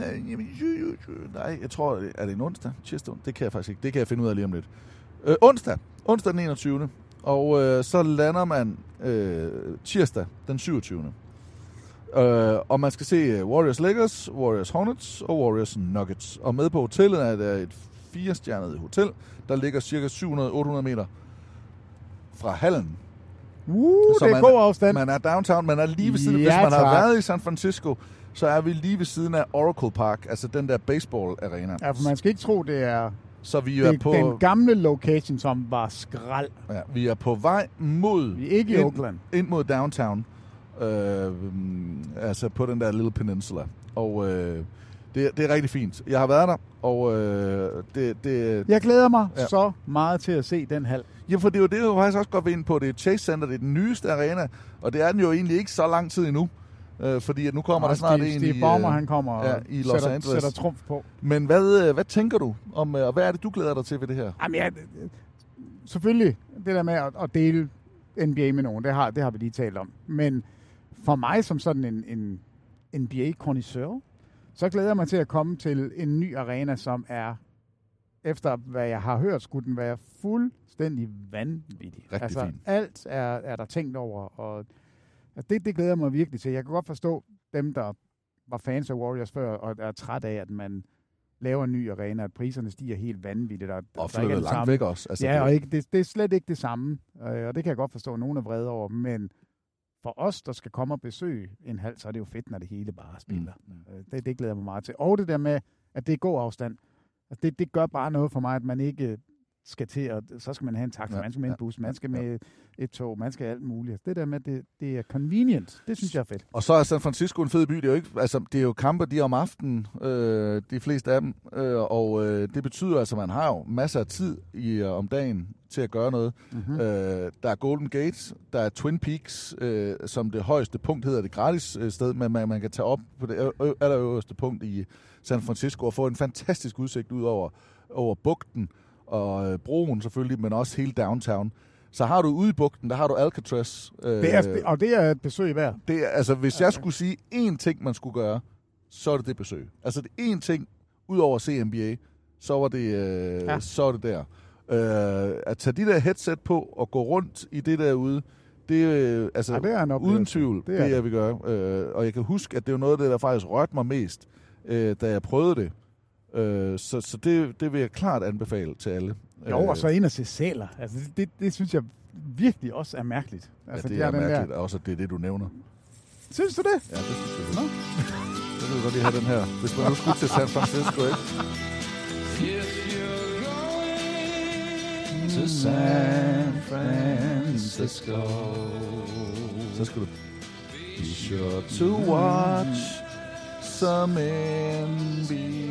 Nej, jeg tror, er det en onsdag? Tirsdag? Det kan jeg faktisk ikke. Det kan jeg finde ud af lige om lidt. Øh, onsdag. Onsdag den enogtyvende Og øh, så lander man øh, tirsdag den syvogtyvende Øh, og man skal se Warriors Lakers, Warriors Hornets og Warriors Nuggets. Og med på hotellet er der et fire-stjernet hotel, der ligger cirka syv hundrede til otte hundrede meter fra hallen. Uh, så det er man, god afstand. Man er downtown, man er lige ved siden. Ja, Hvis man tak. har været i San Francisco, så er vi lige ved siden af Oracle Park, altså den der baseball-arena. Ja, for man skal ikke tro, det er, så vi det er er på, den gamle location, som var skrald. Ja, vi er på vej mod... Vi er ikke i ind, Oakland. Ind mod downtown. Øh, altså på den der Little Peninsula. Og øh, Det, det er rigtig fint. Jeg har været der, og øh, det, det... Jeg glæder mig ja. så meget til at se den hal. Ja, for det er jo det, du faktisk også godt ved ind på. Det er Chase Center, det er den nyeste arena, og det er den jo egentlig ikke så lang tid endnu. Øh, fordi at nu kommer Nå, der snart Steve, en Steve i, Ballmer, han kommer ja, og i Los sætter, Angeles. sætter trumf på. Men hvad, hvad tænker du om, og hvad er det, du glæder dig til ved det her? Jamen, ja, selvfølgelig det der med at, at dele N B A med nogen, det har, det har vi lige talt om. Men for mig som sådan en, en N B A-connoisseur, så glæder jeg mig til at komme til en ny arena, som er, efter hvad jeg har hørt, skulle den være fuldstændig vanvittig. Rigtig altså, fint. alt er, er der tænkt over, og det, det glæder jeg mig virkelig til. Jeg kan godt forstå dem, der var fans af Warriors før, og er træt af, at man laver en ny arena, at priserne stiger helt vanvittigt. Og, og flytter langt samme. væk også. Altså, ja, og ikke, det, det er slet ikke det samme, og det kan jeg godt forstå, at nogen er vrede over, men for os, der skal komme og besøge en hal, så er det jo fedt, når det hele bare spiller. Mm. Det, det glæder jeg mig meget til. Og det der med, at det er god afstand, det, det gør bare noget for mig, at man ikke skal til, og så skal man have en taxa, ja, man skal med en bus, man skal med et tog, man skal alt muligt. Det der med, det, det er convenient, det synes jeg er fedt. Og så er San Francisco en fed by, det er jo ikke, altså det er jo kampe, de er om aftenen, øh, de fleste af dem, øh, og øh, det betyder altså, at man har jo masser af tid i, øh, om dagen til at gøre noget. Mm-hmm. Øh, der er Golden Gate, der er Twin Peaks, øh, som det højeste punkt hedder det gratis øh, sted, men man, man kan tage op på det ø- allerøverste punkt i San Francisco og få en fantastisk udsigt ud over, over bugten, og øh, broen selvfølgelig, men også hele downtown. Så har du ude i bugten, der har du Alcatraz. Øh, det er, og det er et besøg værd. Det er, altså, hvis jeg skulle sige én ting, man skulle gøre, så er det det besøg. Altså, det én ting, ud over at se N B A, så var det, øh, ja. så er det der. Øh, at tage de der headset på og gå rundt i det derude, det, øh, altså, ja, det er uden tvivl, det er det, jeg vil gøre. Øh, og jeg kan huske, at det var noget af det, der faktisk rørte mig mest, øh, da jeg prøvede det. Øh, så så det, det vil jeg klart anbefale til alle. Jo, og så ind og se sæler. Altså, det, det, det synes jeg virkelig også er mærkeligt. Altså, ja, det er, er mærkeligt, der... også at det er det, du nævner. Synes du det? Ja, det synes jeg. Nå. Jeg vil godt lige have den her. Hvis man nu skulle til San Francisco, ikke? To San Francisco. Så skal du be sure to watch some N B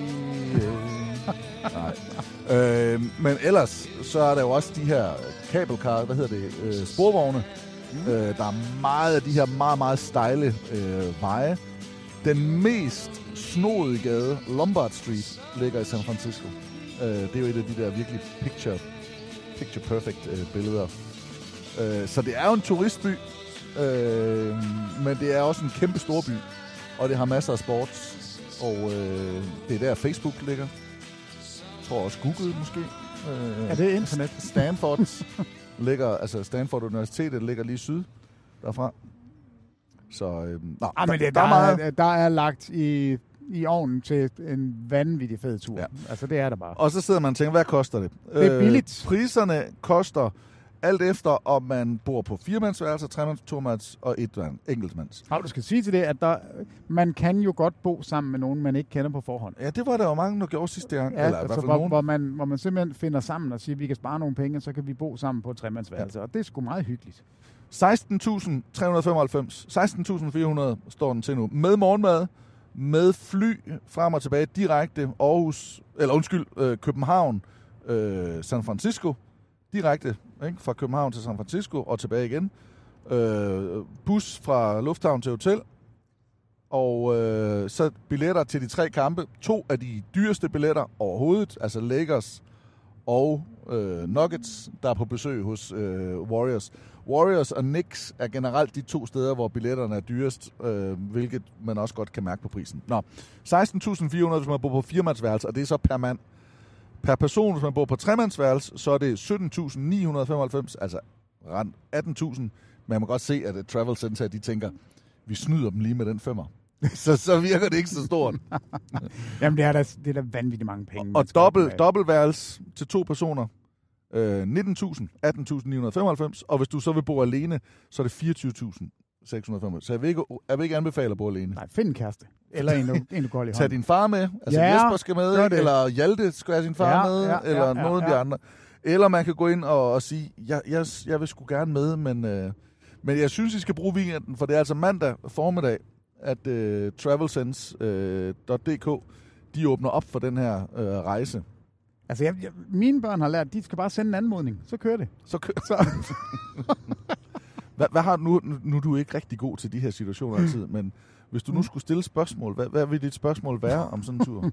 A. Nej. Øh, men ellers, så er der jo også de her kabelkar, hvad hedder det, øh, sporvogne. Mm. Øh, der er meget af de her meget, meget stejle øh, veje. Den mest snoede gade, Lombard Street, ligger i San Francisco. Øh, det er jo et af de der virkelig picture, picture perfect øh, billeder. Øh, så det er jo en turistby, øh, men det er også en kæmpe storby, og det har masser af sport. Og øh, det er der Facebook ligger. Jeg tror også Google måske. Øh, er det internet? Stanford ligger, altså Stanford Universitetet ligger lige syd derfra. Så øh, nå, ah, men det, der, der, er meget... der er lagt i, i ovnen til en vanvittig fed tur. Ja. Altså det er der bare. Og så sidder man og tænker, hvad koster det? Det er billigt. Øh, priserne koster alt efter, om man bor på firemandsværelser, tremands, tomands og et enkeltmands. Og du skal sige til det, at der, man kan jo godt bo sammen med nogen, man ikke kender på forhånd. Ja, det var der jo mange, der gjorde sidste gang. Ja, eller altså, i hvert fald hvor, nogen. hvor, man, hvor man simpelthen finder sammen og siger, at vi kan spare nogle penge, så kan vi bo sammen på et tremandsværelse. Ja. Og det er sgu meget hyggeligt. seksten tusind tre hundrede femoghalvfems. seksten tusind fire hundrede står den til nu. Med morgenmad, med fly frem og tilbage direkte Aarhus, eller undskyld, øh, København, øh, San Francisco. Direkte, ikke? Fra København til San Francisco og tilbage igen. Øh, bus fra lufthavn til hotel. Og øh, så billetter til de tre kampe. To af de dyreste billetter overhovedet, altså Lakers og øh, Nuggets, der er på besøg hos øh, Warriors. Warriors og Knicks er generelt de to steder, hvor billetterne er dyrest, øh, hvilket man også godt kan mærke på prisen. Nå, seksten tusind fire hundrede, hvis man bor på firemandsværelse, og det er så per mand. Per person, hvis man bor på tremandsværelse, så er det sytten tusind ni hundrede femoghalvfems, altså rent atten tusind. Men man må godt se, at Travel Center, de tænker, vi snyder dem lige med den femmer. så, så virker det ikke så stort. Jamen, det er da, det er da vanvittigt mange penge. Og, og dobbelt, dobbeltværelse til to personer, øh, nitten tusind, atten tusind ni hundrede femoghalvfems. Og hvis du så vil bo alene, så er det fireogtyve tusind seks hundrede femoghalvfems. Så jeg vil ikke, jeg vil ikke anbefale at bo alene. Nej, find en kæreste. Eller en, du, en, du går lige Tag din far med. Altså ja, Jesper skal med, eller Hjalte skal have sin far ja, med, ja, eller ja, nogen af ja. de andre. Eller man kan gå ind og, og sige, jeg, jeg, jeg vil sgu gerne med, men, øh, men jeg synes, I skal bruge weekenden, for det er altså mandag formiddag, at øh, travelsense punktum d k de åbner op for den her øh, rejse. Altså, jeg, jeg, mine børn har lært, at de skal bare sende en anmodning. Så kører det. Så kører så. hvad, hvad har nu, nu, nu er du ikke rigtig god til de her situationer altid, men hvis du nu skulle stille spørgsmål, hvad, hvad vil dit spørgsmål være om sådan en tur?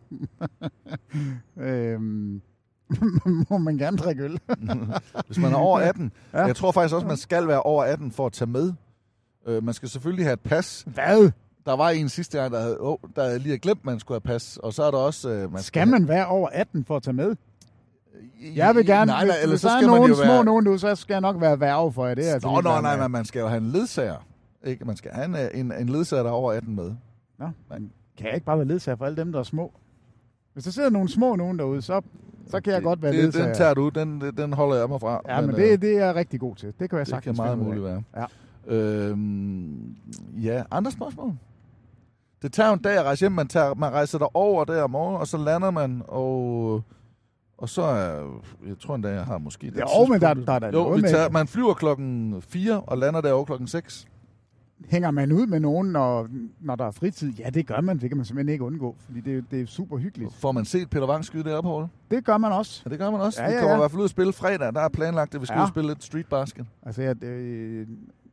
øhm, må man gerne drikke øl? Hvis man er over atten. Ja. Jeg tror faktisk også, man skal være over atten for at tage med. Øh, man skal selvfølgelig have et pas. Hvad? Der var en sidste gang, der havde, oh, der havde lige glemt, man skulle have pas. Og så er der også... Øh, man skal, skal man være over atten for at tage med? Jeg vil gerne, nej, nej, hvis, eller hvis så der skal er man nogen jo små være... nogen, du, så skal jeg nok være værge for jer. Det er altså Nå, nå, nej, nej, man skal jo have en ledsager. Ikke? Man skal have en, en, en ledsager, der er over atten med. Nå, man kan jeg ikke bare være ledsager for alle dem, der er små? Hvis der sidder nogle små nogen derude, så, så kan jeg det, godt være det, ledsager. Den tager du, den, den holder jeg mig fra. Ja, men, men det, det er jeg rigtig god til. Det kan jeg sagtens Det kan meget muligt være. Ja. Øhm, ja, andre spørgsmål? Det tager jo en dag at rejse hjem. Man, tager, man rejser der over der om morgenen, og så lander man, og, og så er... Jeg tror en dag, jeg har måske... Det jo, men der, der er der jo, noget vi med... tager, man flyver klokken fire, og lander derovre klokken seks. Hænger man ud med nogen, når, når der er fritid? Ja, det gør man. Det kan man simpelthen ikke undgå, fordi det, det er super hyggeligt. Får man set Peter Wang skyde deroppe, Poul? Det gør man også. Ja, det gør man også. Ja, vi ja, kommer ja. i hvert fald ud og spille fredag. Der er planlagt, at vi skal ja. ud og spille lidt street basket. Altså, jeg, øh,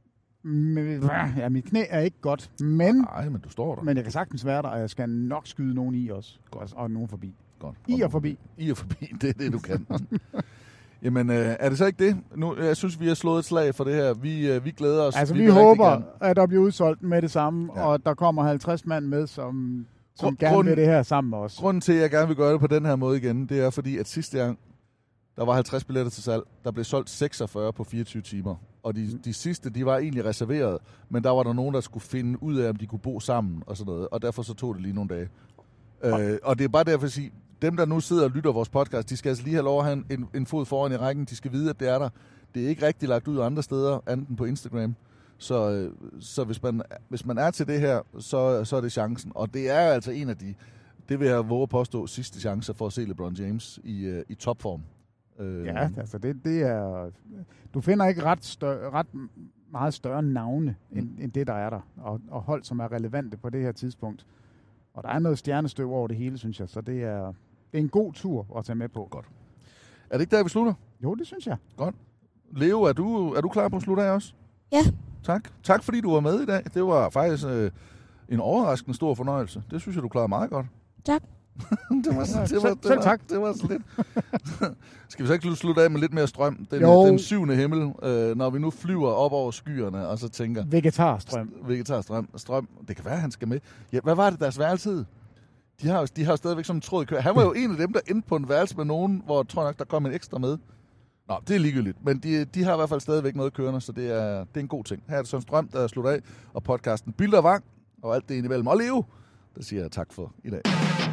ja, mit knæ er ikke godt, men... Nej, men du står der. Men jeg kan sagtens være der, og jeg skal nok skyde nogen i også. Godt. Og nogen forbi. Godt. I og forbi. I og forbi, det er det, du kan. Jamen, øh, er det så ikke det? Nu, jeg synes, vi har slået et slag for det her. Vi, øh, vi glæder os. Altså, vi, vi håber, at der bliver udsolgt med det samme, ja. Og der kommer halvtreds mand med, som, som Grund, gerne vil det her sammen med os. Grunden til, at jeg gerne vil gøre det på den her måde igen, det er fordi, at sidste gang, der var halvtreds billetter til salg. Der blev solgt seksogfyrre på fireogtyve timer. Og de, de sidste, de var egentlig reserveret, men der var der nogen, der skulle finde ud af, om de kunne bo sammen og sådan noget. Og derfor så tog det lige nogle dage. Ja. Øh, og det er bare derfor at sige, dem, der nu sidder og lytter vores podcast, de skal altså lige have lov at have en, en fod foran i rækken. De skal vide, at det er der. Det er ikke rigtig lagt ud andre steder, andet end på Instagram. Så, så hvis, man, hvis man er til det her, så, så er det chancen. Og det er altså en af de, det vil jeg våge at påstå, sidste chancer for at se LeBron James i, i topform. Ja, altså det, det er... Du finder ikke ret, større, ret meget større navne, end, mm. end det, der er der. Og, og hold, som er relevante på det her tidspunkt. Og der er noget stjernestøv over det hele, synes jeg. Så det er, det er en god tur at tage med på. Godt. Er det ikke der, vi slutter? Jo, det synes jeg. Godt. Leo, er du, er du klar på at slutte af også? Ja. Tak. Tak, fordi du var med i dag. Det var faktisk øh, en overraskende stor fornøjelse. Det synes jeg, du klarede meget godt. Tak. det var, ja, det var, det selv var, tak. Det var så lidt. Skal vi så ikke slutte af med lidt mere strøm? Den, den syvende himmel, øh, når vi nu flyver op over skyerne, og så tænker... Vegetarstrøm. Vegetarstrøm. Strøm. Det kan være, han skal med. Ja, hvad var det, deres værelse? De har jo, de har jo stadigvæk sådan en tråd i kø. Han var jo en af dem, der endte på en værelse med nogen, hvor tror jeg nok, der kom en ekstra med. Nå, det er ligegyldigt. Men de, de har i hvert fald stadigvæk noget kørende, så det er, det er en god ting. Her er det sådan Strøm, der er slut af, og podcasten Billeder Vang, og alt det indimellem. Og Leo, der siger jeg tak for i dag.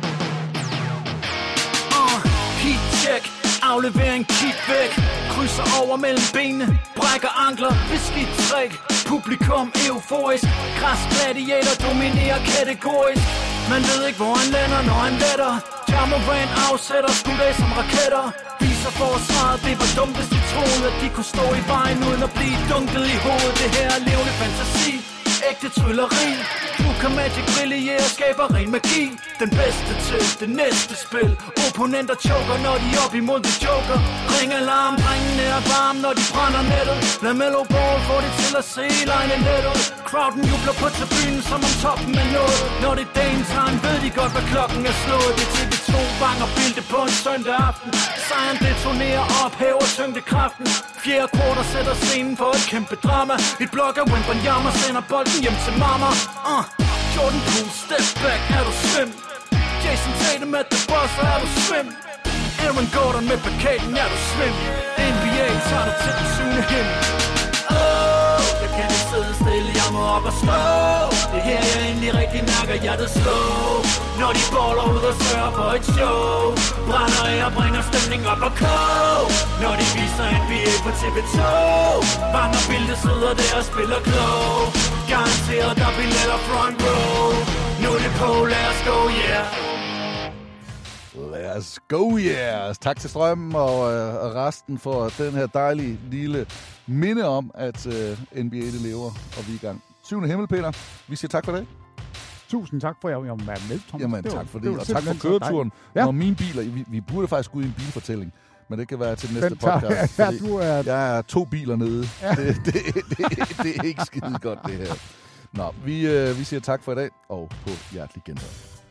Heat check, aflevering kig væk. Krydser over mellem benene, brækker ankler, beskidt træk. Publikum euforisk, græs gladiator dominerer kategorisk. Man ved ikke hvor han lander, når han letter. Jamoran afsætter skud af som raketter. Viser forsvaret, det var dumt hvis de troede at de kunne stå i vejen uden at blive dunket i hovedet. Det her er levende fantasi, ægte trylleri. Du kan magic brillere og skaber ren magi. Den bedste til det næste spil. Opponenter choker, når de er op imod the joker. Ring alarm, drengene er varme, når de brænder nettet. Lad Melo Ball få det til at se line nettet. Crowden jubler på tribunen, som om toppen er nået. Når det er dagens time, ved de godt, hvad klokken er slået. Det er T V to, Vang og Bilde på en søndag aften. Sejren detonerer op, hæver tyngdekraften. Fjerde quarter sætter scenen for et kæmpe drama. Et blok af Wembanyama sender bolden hjem til mama. uh. Jordan Poole, step back, er du svim? Jason Tatum at the buzzer, er du svim? Aaron Gordon med plakaten, er du svim? N B A tager dig til den syvende himmel. Oh, jeg kan ikke sidde stille, jeg må op og slå. Det her jeg endelig rigtig mærker hjertet slå. Når de baller ud og sørger for et show. Brænder af og bringer stemning op og kog. Når de viser N B A på T V to. Vang og Bilde sidder der og spiller klog. Garanteret der billetter front row. Nu er det på, lad os go, yeah. Lad os go, yeah. Tak til Strømmen og, øh, og resten for den her dejlige lille minde om, at øh, N B A det lever, og vi er i gang. Syvende himmel, Peter. Vi siger tak for det. Tusind tak for, at jeg var med, Thomas. Jamen, det var, tak for det, det og tak for køreturen. Ja. Når mine biler, vi, vi burde faktisk gå i en bilfortælling, men det kan være til den næste tager, podcast. ja, du er... Jeg er to biler nede. Ja. Det, det, det, det er ikke skide godt, det her. Nå, vi, øh, vi siger tak for i dag, og på hjertelig genhør.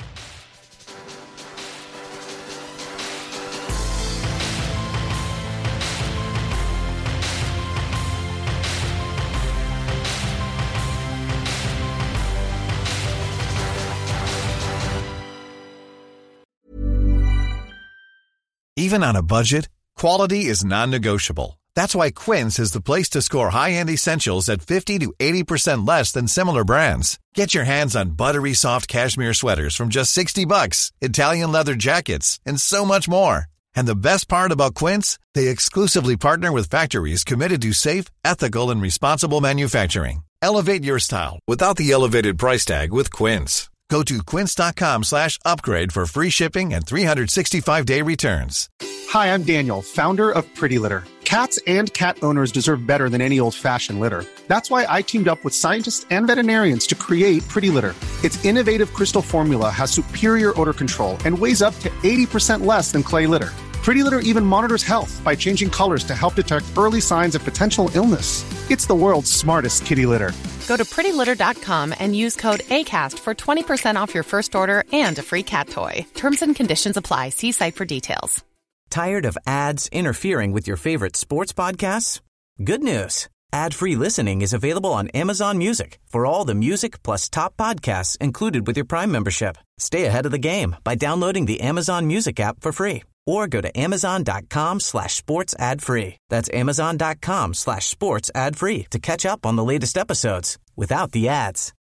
Even on a budget, quality is non-negotiable. That's why Quince is the place to score high-end essentials at fifty to eighty percent less than similar brands. Get your hands on buttery soft cashmere sweaters from just sixty bucks, Italian leather jackets, and so much more. And the best part about Quince, they exclusively partner with factories committed to safe, ethical, and responsible manufacturing. Elevate your style without the elevated price tag with Quince. Go to quince.com slash upgrade for free shipping and three sixty-five day returns. Hi, I'm Daniel, founder of Pretty Litter. Cats and cat owners deserve better than any old-fashioned litter. That's why I teamed up with scientists and veterinarians to create Pretty Litter. Its innovative crystal formula has superior odor control and weighs up to eighty percent less than clay litter. Pretty Litter even monitors health by changing colors to help detect early signs of potential illness. It's the world's smartest kitty litter. Go to pretty litter dot com and use code ACAST for twenty percent off your first order and a free cat toy. Terms and conditions apply. See site for details. Tired of ads interfering with your favorite sports podcasts? Good news. Ad-free listening is available on Amazon Music for all the music plus top podcasts included with your Prime membership. Stay ahead of the game by downloading the Amazon Music app for free or go to amazon.com slash sports ad free. That's amazon.com slash sports ad free to catch up on the latest episodes without the ads.